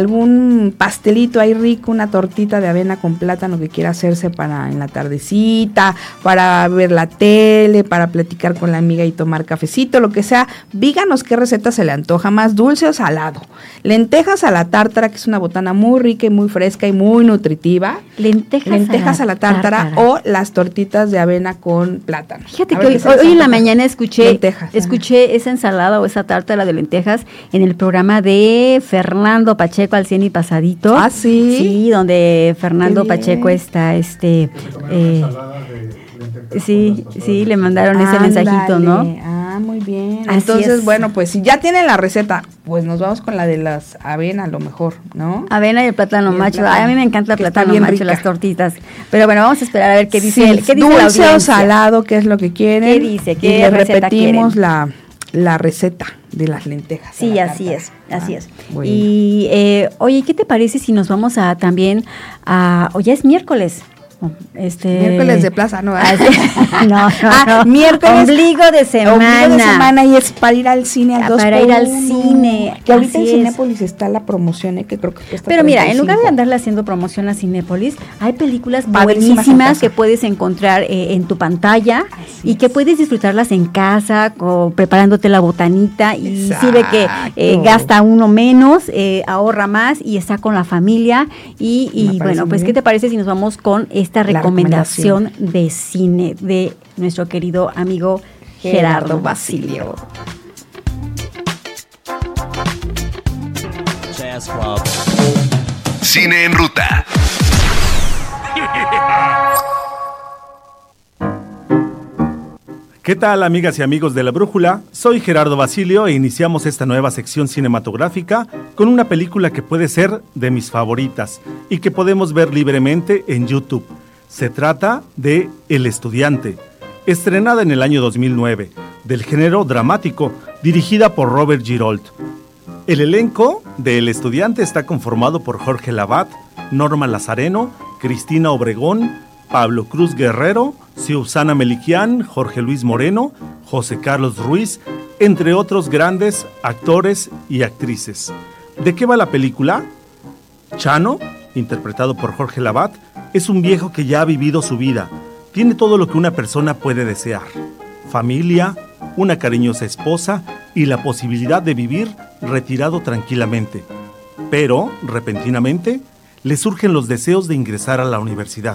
algún pastelito ahí rico, una tortita de avena con plátano que quiera hacerse para en la tardecita, para ver la tele, para platicar con la amiga y tomar cafecito, lo que sea, díganos qué receta se le antoja más, dulce o salado. Lentejas a la tártara, que es una botana muy rica y muy fresca y muy nutritiva. Lentejas, Lentejas a la tártara. Tártara. O las tortitas de avena con plátano. Fíjate que hoy, hoy en la mañana escuché lentejas, escuché ajá. esa ensalada o esa tártara de lentejas en el programa de Fernando Pacheco al cien y pasadito. Ah, sí. Sí, donde Fernando Pacheco está, este, eh, sí, sí, le mandaron ese Ándale. mensajito, ¿no? Ah, muy bien. Así Entonces, es. bueno, pues si ya tienen la receta, pues nos vamos con la de las avena, a lo mejor, ¿no? Avena y el plátano y el macho. Plátano, Ay, a mí me encanta el plátano macho, rica. Las tortitas. Pero bueno, vamos a esperar a ver qué dice, sí, el, qué dice dulce la audiencia. O salado, qué es lo que quieren. ¿Qué dice? ¿Qué y le receta repetimos quieren? la la receta de las lentejas. Sí, así es, así ah, es. Bueno. Y eh, oye, ¿qué te parece si nos vamos a también a, o ya es miércoles? Este, miércoles de plaza, ¿no? Ah, sí. no, no, ah, no. miércoles. Ombligo de semana. Ombligo de semana y es para ir al cine al dos Para por ir al uno. cine. Que ahorita Así en es. Cinépolis está la promoción, ¿eh? Que creo que cuesta Pero mira, treinta y cinco. en lugar de andarle haciendo promoción a Cinépolis, hay películas Padrísimas buenísimas que puedes encontrar eh, en tu pantalla Así y que es. puedes disfrutarlas en casa, o preparándote la botanita, y Exacto. sirve que eh, gasta uno menos, eh, ahorra más y está con la familia. Y, y bueno, pues, ¿qué te parece si nos vamos con esta recomendación de cine de nuestro querido amigo Gerardo, Gerardo Basilio? Cine en ruta. ¿Qué tal, amigas y amigos de La Brújula? Soy Gerardo Basilio e iniciamos esta nueva sección cinematográfica con una película que puede ser de mis favoritas y que podemos ver libremente en YouTube. Se trata de El Estudiante, estrenada en el año dos mil nueve, del género dramático, dirigida por Robert Girault. El elenco de El Estudiante está conformado por Jorge Lavat, Norma Lazareno, Cristina Obregón, Pablo Cruz Guerrero, Susana Meliquián, Jorge Luis Moreno, José Carlos Ruiz, entre otros grandes actores y actrices. ¿De qué va la película? Chano, interpretado por Jorge Lavat, es un viejo que ya ha vivido su vida. Tiene todo lo que una persona puede desear: familia, una cariñosa esposa y la posibilidad de vivir retirado tranquilamente. Pero, repentinamente, le surgen los deseos de ingresar a la universidad.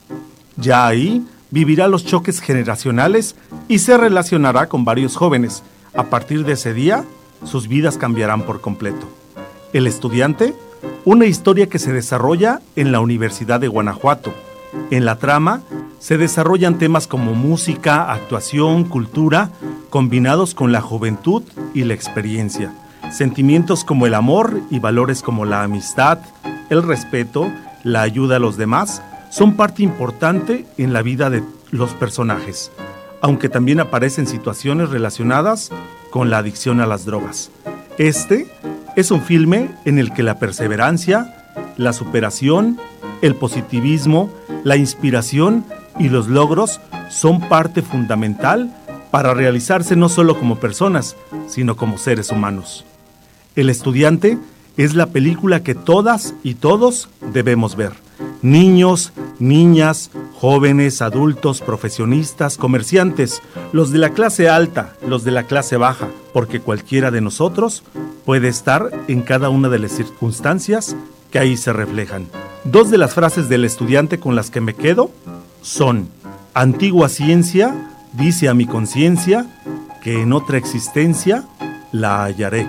Ya ahí vivirá los choques generacionales y se relacionará con varios jóvenes. A partir de ese día, sus vidas cambiarán por completo. El Estudiante, una historia que se desarrolla en la Universidad de Guanajuato. En la trama se desarrollan temas como música, actuación, cultura, combinados con la juventud y la experiencia. Sentimientos como el amor y valores como la amistad, el respeto, la ayuda a los demás, son parte importante en la vida de los personajes, aunque también aparecen situaciones relacionadas con la adicción a las drogas. Este es un filme en el que la perseverancia, la superación, el positivismo, la inspiración y los logros son parte fundamental para realizarse no solo como personas, sino como seres humanos. El Estudiante es la película que todas y todos debemos ver. Niños, niñas, jóvenes, adultos, profesionistas, comerciantes, los de la clase alta, los de la clase baja, porque cualquiera de nosotros puede estar en cada una de las circunstancias que ahí se reflejan. Dos de las frases del Estudiante con las que me quedo son: antigua ciencia dice a mi conciencia que en otra existencia la hallaré.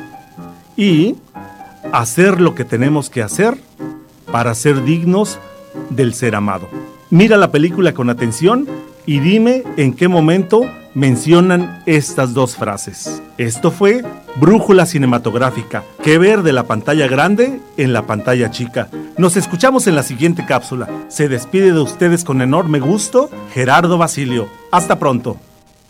Y hacer lo que tenemos que hacer para ser dignos del ser amado. Mira la película con atención y dime en qué momento mencionan estas dos frases. Esto fue Brújula Cinematográfica. ¿Qué ver de la pantalla grande en la pantalla chica? Nos escuchamos en la siguiente cápsula. Se despide de ustedes con enorme gusto, Gerardo Basilio. Hasta pronto.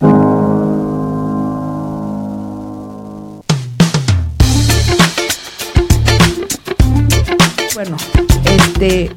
Bueno, este...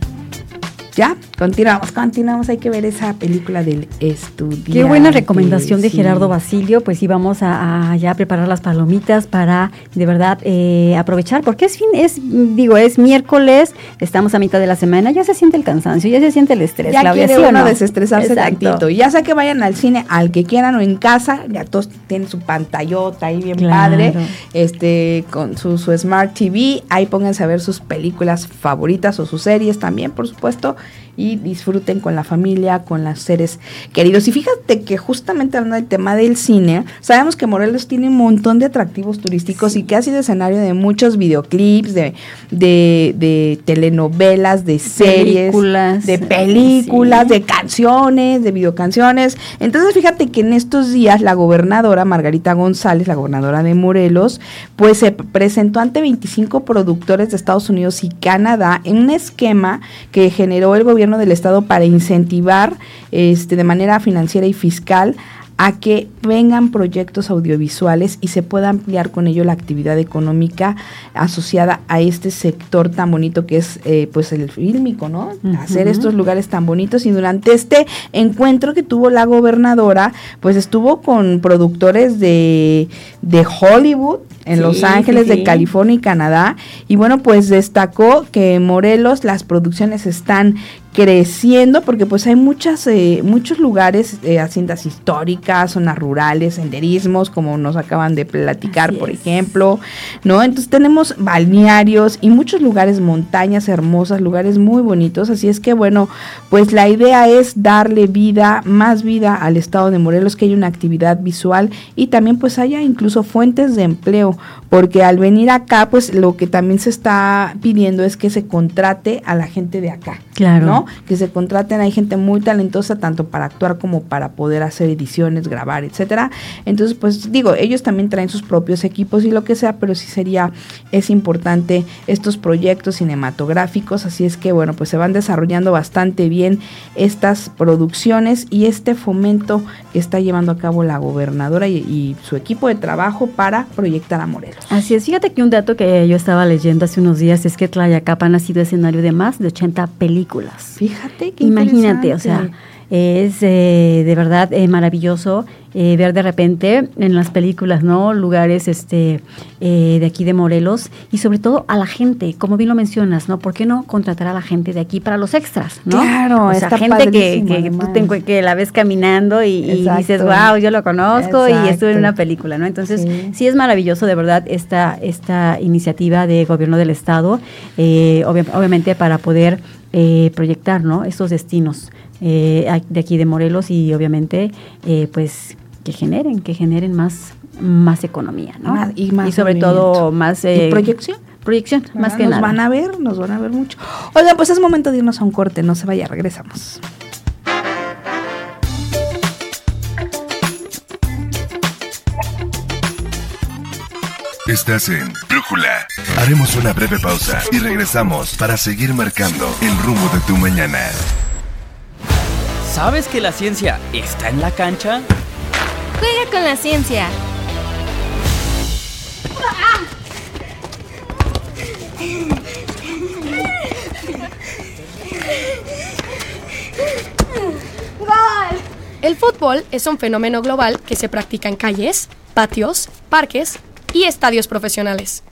Ya, continuamos, continuamos, hay que ver esa película del Estudiante. Qué buena recomendación de sí. Gerardo Basilio, pues sí, vamos a, a ya preparar las palomitas para de verdad eh, aprovechar, porque es fin, es, digo, es miércoles, estamos a mitad de la semana, ya se siente el cansancio, ya se siente el estrés. Ya Claudia, quiere ¿sí uno no? desestresarse Exacto. tantito, ya sea que vayan al cine, al que quieran o en casa, ya todos tienen su pantallota ahí bien Claro. padre, este, con su, su Smart T V, ahí pónganse a ver sus películas favoritas o sus series también, por supuesto, y disfruten con la familia, con los seres queridos. Y fíjate que justamente hablando del tema del cine, sabemos que Morelos tiene un montón de atractivos turísticos sí. y que ha sido escenario de muchos videoclips, de, de, de telenovelas, de series, películas, de películas, sí. de canciones, de videocanciones. Entonces fíjate que en estos días la gobernadora Margarita González, la gobernadora de Morelos, pues se presentó ante veinticinco productores de Estados Unidos y Canadá en un esquema que generó el gobierno del estado para incentivar este, de manera financiera y fiscal a que vengan proyectos audiovisuales y se pueda ampliar con ello la actividad económica asociada a este sector tan bonito que es eh, pues el fílmico, ¿no? Uh-huh. Hacer estos lugares tan bonitos. Y durante este encuentro que tuvo la gobernadora, pues estuvo con productores de, de Hollywood, en sí, Los Ángeles, sí, sí. de California y Canadá, y bueno, pues destacó que en Morelos las producciones están creciendo porque pues hay muchas eh, muchos lugares, eh, haciendas históricas, zonas rurales, senderismos, como nos acaban de platicar, Así por es. ejemplo, ¿no? Entonces tenemos balnearios y muchos lugares, montañas hermosas, lugares muy bonitos, así es que bueno, pues la idea es darle vida, más vida al estado de Morelos, que haya una actividad visual y también pues haya incluso fuentes de empleo, porque al venir acá, pues lo que también se está pidiendo es que se contrate a la gente de acá. Claro. ¿No? Que se contraten, hay gente muy talentosa tanto para actuar como para poder hacer ediciones, grabar, etcétera. Entonces, pues digo, ellos también traen sus propios equipos y lo que sea, pero sí sería, es importante estos proyectos cinematográficos, así es que bueno, pues se van desarrollando bastante bien estas producciones y este fomento que está llevando a cabo la gobernadora y, y su equipo de trabajo para proyectar a Morelos. Así es, fíjate que un dato que yo estaba leyendo hace unos días es que Tlayacapan ha sido escenario de más de ochenta películas. Fíjate que imagínate, o sea, es eh, de verdad eh, maravilloso eh, ver de repente en las películas, ¿no? Lugares este eh, de aquí de Morelos y sobre todo a la gente, como bien lo mencionas, ¿no? ¿Por qué no contratar a la gente de aquí para los extras, ¿no? Claro, o sea, está gente que, que además. tú te, que la ves caminando y, y dices, wow, yo lo conozco. Exacto. Y estuve en una película, ¿no? Entonces, sí, sí es maravilloso de verdad esta, esta iniciativa de gobierno del estado, eh, obvia, obviamente para poder eh, proyectar, ¿no? Estos destinos eh, de aquí de Morelos y obviamente, eh, pues, que generen, que generen más, más economía, ¿no? Más, y, más y sobre movimiento. todo más... Eh, ¿Y proyección? Proyección, ¿verdad? Más que nos nada. Nos van a ver, nos van a ver mucho. Oigan, pues es momento de irnos a un corte, no se vaya, regresamos. Estás en Brújula. Haremos una breve pausa y regresamos para seguir marcando el rumbo de tu mañana. ¿Sabes que la ciencia está en la cancha? Juega con la ciencia. ¡Gol! El fútbol es un fenómeno global que se practica en calles, patios, parques y estadios profesionales.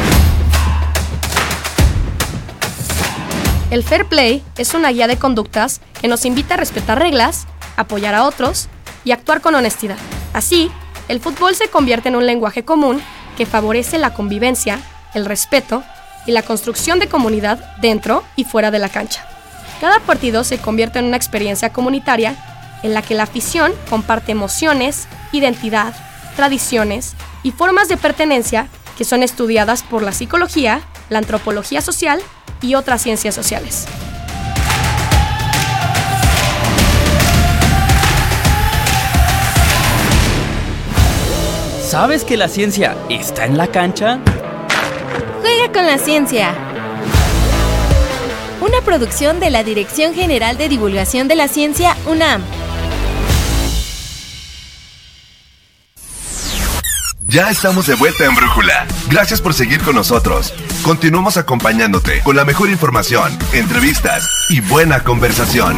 El fair play es una guía de conductas que nos invita a respetar reglas, apoyar a otros y actuar con honestidad. Así, el fútbol se convierte en un lenguaje común que favorece la convivencia, el respeto y la construcción de comunidad dentro y fuera de la cancha. Cada partido se convierte en una experiencia comunitaria en la que la afición comparte emociones, identidad, tradiciones y formas de pertenencia que son estudiadas por la psicología, la antropología social y otras ciencias sociales. ¿Sabes que la ciencia está en la cancha? Juega con la ciencia. Una producción de la Dirección General de Divulgación de la Ciencia, UNAM. Ya estamos de vuelta en Brújula. Gracias por seguir con nosotros. Continuamos acompañándote con la mejor información, entrevistas y buena conversación.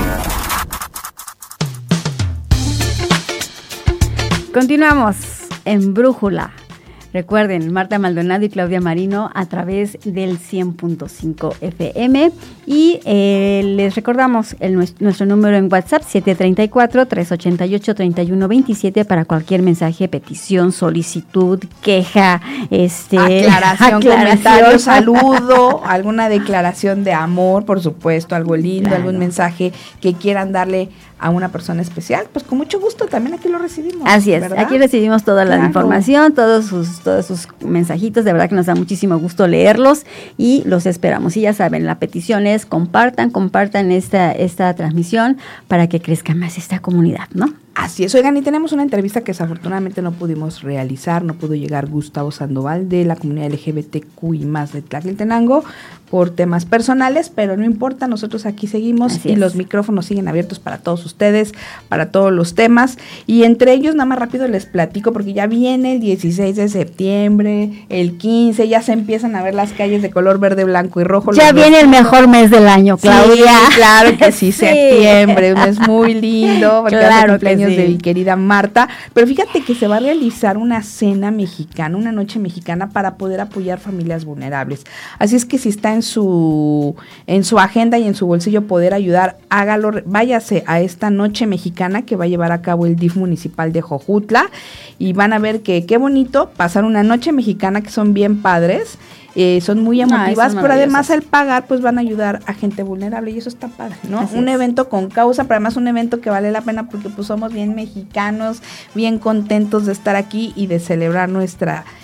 Continuamos en Brújula. Recuerden, Marta Maldonado y Claudia Marino a través del cien punto cinco F M. Y eh, les recordamos el, nuestro número en WhatsApp, siete tres cuatro, tres ocho ocho, tres uno dos siete, para cualquier mensaje, petición, solicitud, queja, este, aclaración, aclaración, comentario, saludo, alguna declaración de amor, por supuesto, algo lindo, claro. Algún mensaje que quieran darle a una persona especial, pues con mucho gusto también aquí lo recibimos. Así es, ¿verdad? Aquí recibimos toda la claro. información, todos sus, todos sus mensajitos, de verdad que nos da muchísimo gusto leerlos y los esperamos. Y ya saben, la petición es compartan, compartan esta, esta transmisión para que crezca más esta comunidad, ¿no? Así es, oigan, y tenemos una entrevista que desafortunadamente no pudimos realizar, no pudo llegar Gustavo Sandoval de la comunidad L G B T Q y más de Tlaquiltenango por temas personales, pero no importa, nosotros aquí seguimos Así y es. Los micrófonos siguen abiertos para todos ustedes, para todos los temas, y entre ellos nada más rápido les platico porque ya viene el dieciséis de septiembre, el quince, ya se empiezan a ver las calles de color verde, blanco y rojo. Ya viene el mejor mes del año, Claudia. Sí, claro que sí, sí. Septiembre, un mes muy lindo, porque claro hace cumpleaños sí. de mi querida Marta, pero fíjate que se va a realizar una cena mexicana, una noche mexicana para poder apoyar familias vulnerables. Así es que si está en su en su agenda y en su bolsillo poder ayudar, hágalo, váyase a esta noche mexicana que va a llevar a cabo el D I F municipal de Jojutla y van a ver que qué bonito pasar una noche mexicana, que son bien padres. Eh, son muy emotivas, ah, pero además al pagar pues van a ayudar a gente vulnerable y eso está padre, ¿no? Así un es. Evento con causa, pero además un evento que vale la pena porque pues somos bien mexicanos, bien contentos de estar aquí y de celebrar nuestra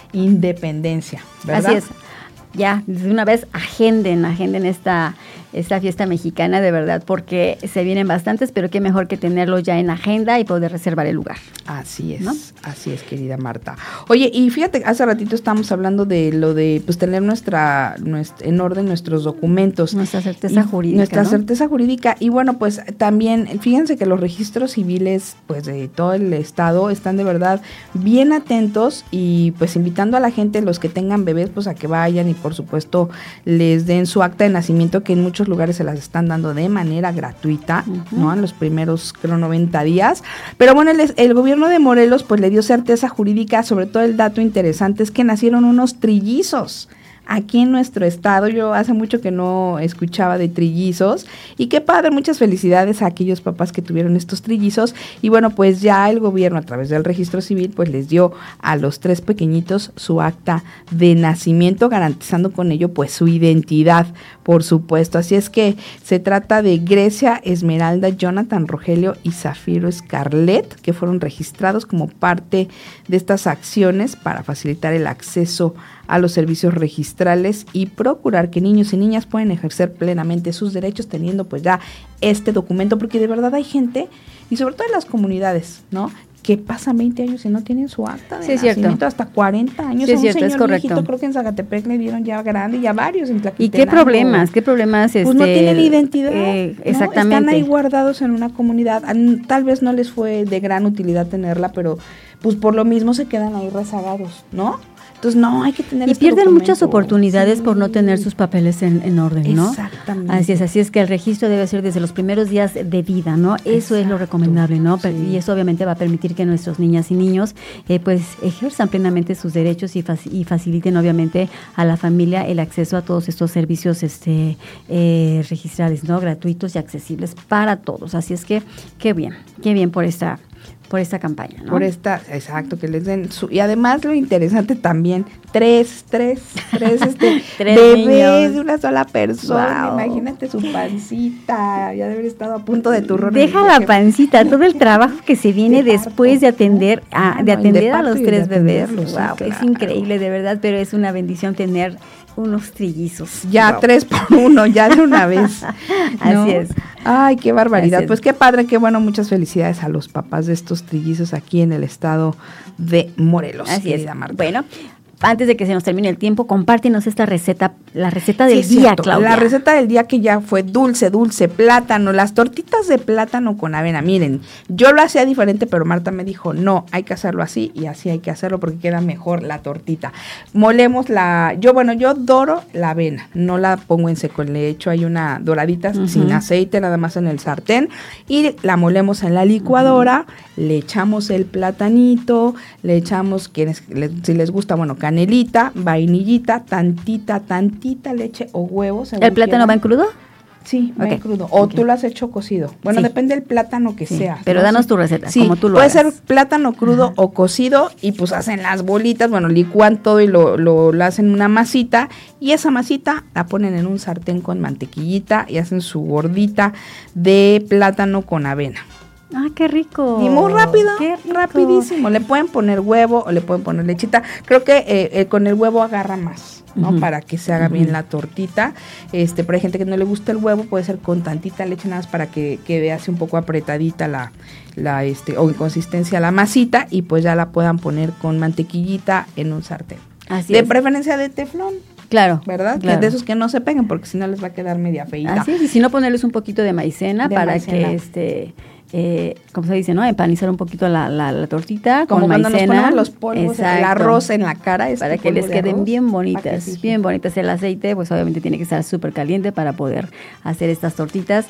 independencia, ¿verdad? Así es. Ya, de una vez agenden, agenden esta, esta fiesta mexicana de verdad, porque se vienen bastantes, pero qué mejor que tenerlo ya en agenda y poder reservar el lugar. Así es, ¿no? Así es, querida Marta. Oye, y fíjate, hace ratito estábamos hablando de lo de pues tener nuestra, nuestra en orden nuestros documentos. Nuestra certeza jurídica, Nuestra ¿no? certeza jurídica. Y bueno, pues también, fíjense que los registros civiles pues de todo el estado están de verdad bien atentos y pues invitando a la gente, los que tengan bebés, pues a que vayan y por supuesto les den su acta de nacimiento, que en muchos lugares se las están dando de manera gratuita, uh-huh. ¿no? En los primeros, creo, noventa días. Pero bueno, el, el gobierno de Morelos pues le dio certeza jurídica, sobre todo el dato interesante es que nacieron unos trillizos aquí en nuestro estado. Yo hace mucho que no escuchaba de trillizos y qué padre, muchas felicidades a aquellos papás que tuvieron estos trillizos y bueno, pues ya el gobierno a través del registro civil pues les dio a los tres pequeñitos su acta de nacimiento, garantizando con ello pues su identidad, por supuesto. Así es que se trata de Grecia, Esmeralda, Jonathan, Rogelio y Zafiro Scarlett, que fueron registrados como parte de estas acciones para facilitar el acceso a los servicios registrales y procurar que niños y niñas puedan ejercer plenamente sus derechos teniendo pues ya este documento, porque de verdad hay gente, y sobre todo en las comunidades, ¿no?, que pasan veinte años y no tienen su acta de sí, nacimiento, cierto. hasta cuarenta años. Sí, a un cierto, señor es correcto. viejito, creo que en Zacatepec le dieron ya grande, ya varios en Tlaquetenango. ¿Y qué problemas? ¿Qué problemas? Pues este, no tienen identidad, eh, ¿no? Exactamente. Están ahí guardados en una comunidad. Tal vez no les fue de gran utilidad tenerla, pero pues por lo mismo se quedan ahí rezagados, ¿no? Entonces, no, hay que tener Y este pierden documento. muchas oportunidades sí. por no tener sus papeles en, en orden, ¿no? Exactamente. Así es, así es que el registro debe ser desde los primeros días de vida, ¿no? Eso Exacto. es lo recomendable, ¿no? Sí. Y eso obviamente va a permitir que nuestros niñas y niños eh, pues ejerzan plenamente sus derechos y, fac- y faciliten obviamente a la familia el acceso a todos estos servicios este eh, registrales, ¿no? Gratuitos y accesibles para todos. Así es que, qué bien, qué bien por esta... por esta campaña, ¿no? Por esta, exacto, que les den su, y además lo interesante también, tres, tres, tres, este, tres bebés niños. de una sola persona, Wow. Imagínate su pancita, ya de haber estado a punto de turrón. Deja la pancita, todo el trabajo que se viene de después de atender a, Ah, de no, atender de a los parto y tres de bebés. atenderlos, Wow, sí, es claro. increíble de verdad, pero es una bendición tener unos trillizos. Ya Wow. tres por uno, ya de una vez. ¿no? Así es. Ay, qué barbaridad. Así es. Pues qué padre, qué bueno. Muchas felicidades a los papás de estos trillizos aquí en el estado de Morelos. Así es. querida Marta. Bueno, antes de que se nos termine el tiempo, compártenos esta receta, la receta del Sí, día, cierto. Claudia. La receta del día que ya fue dulce, dulce, plátano, las tortitas de plátano con avena. Miren, yo lo hacía diferente, pero Marta me dijo, no, hay que hacerlo así y así hay que hacerlo porque queda mejor la tortita. Molemos la, yo bueno, yo doro la avena, no la pongo en seco, le echo ahí una doradita uh-huh. sin aceite, nada más en el sartén y la molemos en la licuadora, uh-huh. le echamos el platanito, le echamos, quienes, le, si les gusta, bueno, canelita, vainillita, tantita, tantita leche o huevos. ¿El plátano quieran. va en crudo? Sí, va okay. en crudo. O okay. tú lo has hecho cocido. Bueno, sí. depende del plátano que sí. sea. Pero ¿no? danos sí. tu receta, sí. como tú lo puede hagas. ser plátano crudo uh-huh. o cocido y pues hacen las bolitas, bueno, licúan todo y lo, lo, lo hacen una masita y esa masita la ponen en un sartén con mantequillita y hacen su gordita de plátano con avena. Ah, qué rico. Y muy rápido, qué rico. rapidísimo. Le pueden poner huevo o le pueden poner lechita. Creo que eh, eh, con el huevo agarra más, ¿no? Uh-huh. Para que se haga uh-huh. bien la tortita. Este, pero hay gente que no le gusta el huevo, puede ser con tantita leche nada más para que quede así un poco apretadita la, la este, o en consistencia la masita y pues ya la puedan poner con mantequillita en un sartén. Así de es. preferencia de teflón. Claro. ¿Verdad? Claro. Que de esos que no se peguen porque si no les va a quedar media feita. Así es, y si no ponerles un poquito de maicena de para maicena. que este eh, como se dice, ¿no? Empanizar un poquito la, la, la tortita como con cuando maicena. Nos ponemos los polvos, el arroz en la cara. Este para que les queden arroz, bien bonitas, bien bonitas. El aceite, pues obviamente tiene que estar súper caliente para poder hacer estas tortitas.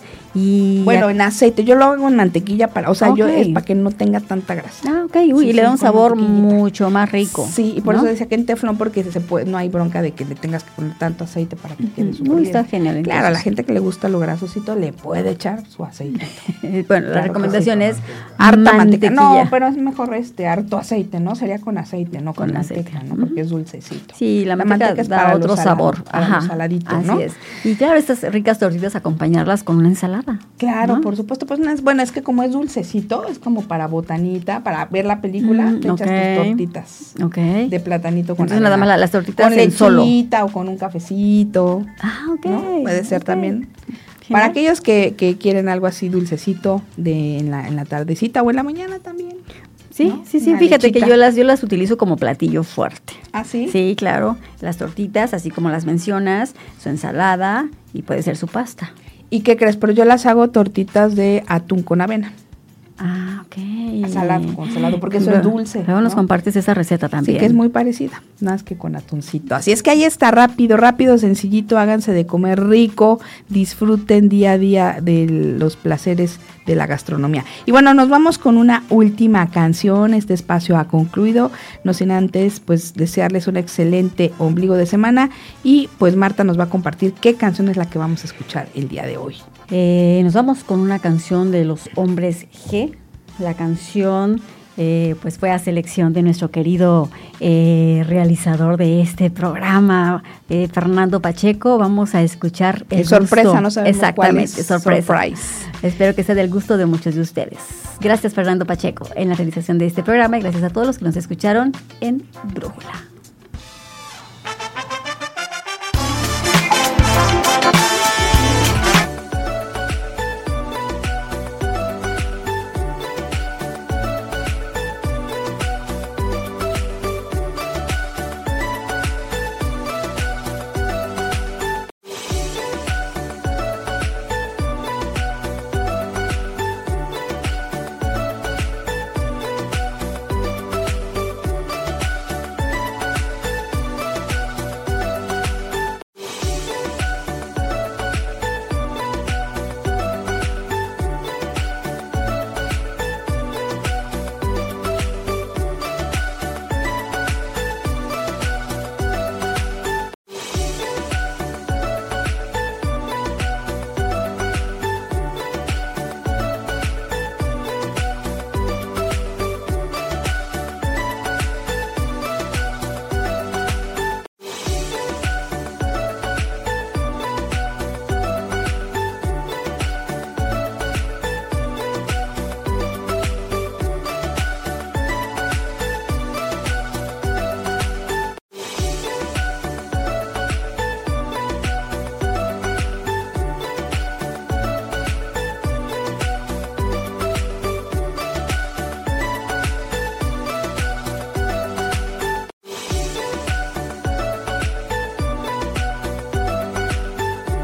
Y bueno, en aceite, yo lo hago en mantequilla, para, o sea, okay. yo es para que no tenga tanta grasa. Ah, ok, Uy, sí, y le da un sabor mantequillita. mucho más rico. Sí, y por ¿no? eso decía que en teflón, porque se puede, no hay bronca de que le tengas que poner tanto aceite para que quede súper Uy, bien. está genial. Claro, a la gente que le gusta lo grasosito le puede echar su aceite. Bueno, la Tranquilo. recomendación es harta manteca. No, mantequilla. pero es mejor este harto aceite, ¿no? Sería con aceite, no con, Con manteca, aceite. ¿no? Porque es dulcecito. Sí, la, manteca, es da para lo otro salado, sabor. para Ajá, lo saladito, así ¿no? es. Y claro, estas ricas tortitas acompañarlas con una ensalada. Claro, ¿no? por supuesto. Pues no es, bueno, es que como es dulcecito, es como para botanita, para ver la película, Mm, te echas ok. tus tortitas Ok. de platanito con Entonces nada avena. más la- las tortitas con en solo. lechita o con un cafecito. Ah, ok. ¿no? Puede ser ok. también. Genial. Para aquellos que, que quieren algo así dulcecito de en la, en la tardecita o en la mañana también. Sí, ¿no? sí, sí, Una fíjate lechita. que yo las, yo las utilizo como platillo fuerte. ¿Ah, sí? Sí, claro. Las tortitas, así como las mencionas, su ensalada y puede ser su pasta. ¿Y qué crees? Pero yo las hago tortitas de atún con avena. Ah, ok. Salado, con salado, porque eso Luego- es dulce. Luego nos ¿no? compartes esa receta también. Sí, que es muy parecida, nada más que con atuncito. Así es que ahí está, rápido, rápido, sencillito, háganse de comer rico, disfruten día a día de los placeres de la gastronomía. Y bueno, nos vamos con una última canción, este espacio ha concluido, no sin antes pues desearles un excelente ombligo de semana y pues Marta nos va a compartir qué canción es la que vamos a escuchar el día de hoy. Eh, nos vamos con una canción de los Hombres G. La canción eh, pues fue a selección de nuestro querido eh, realizador de este programa, eh, Fernando Pacheco. Vamos a escuchar el Es sorpresa, gusto. no sabemos Exactamente, cuál es. sorpresa. Surprise. Espero que sea del gusto de muchos de ustedes. Gracias, Fernando Pacheco, en la realización de este programa y gracias a todos los que nos escucharon en Brújula.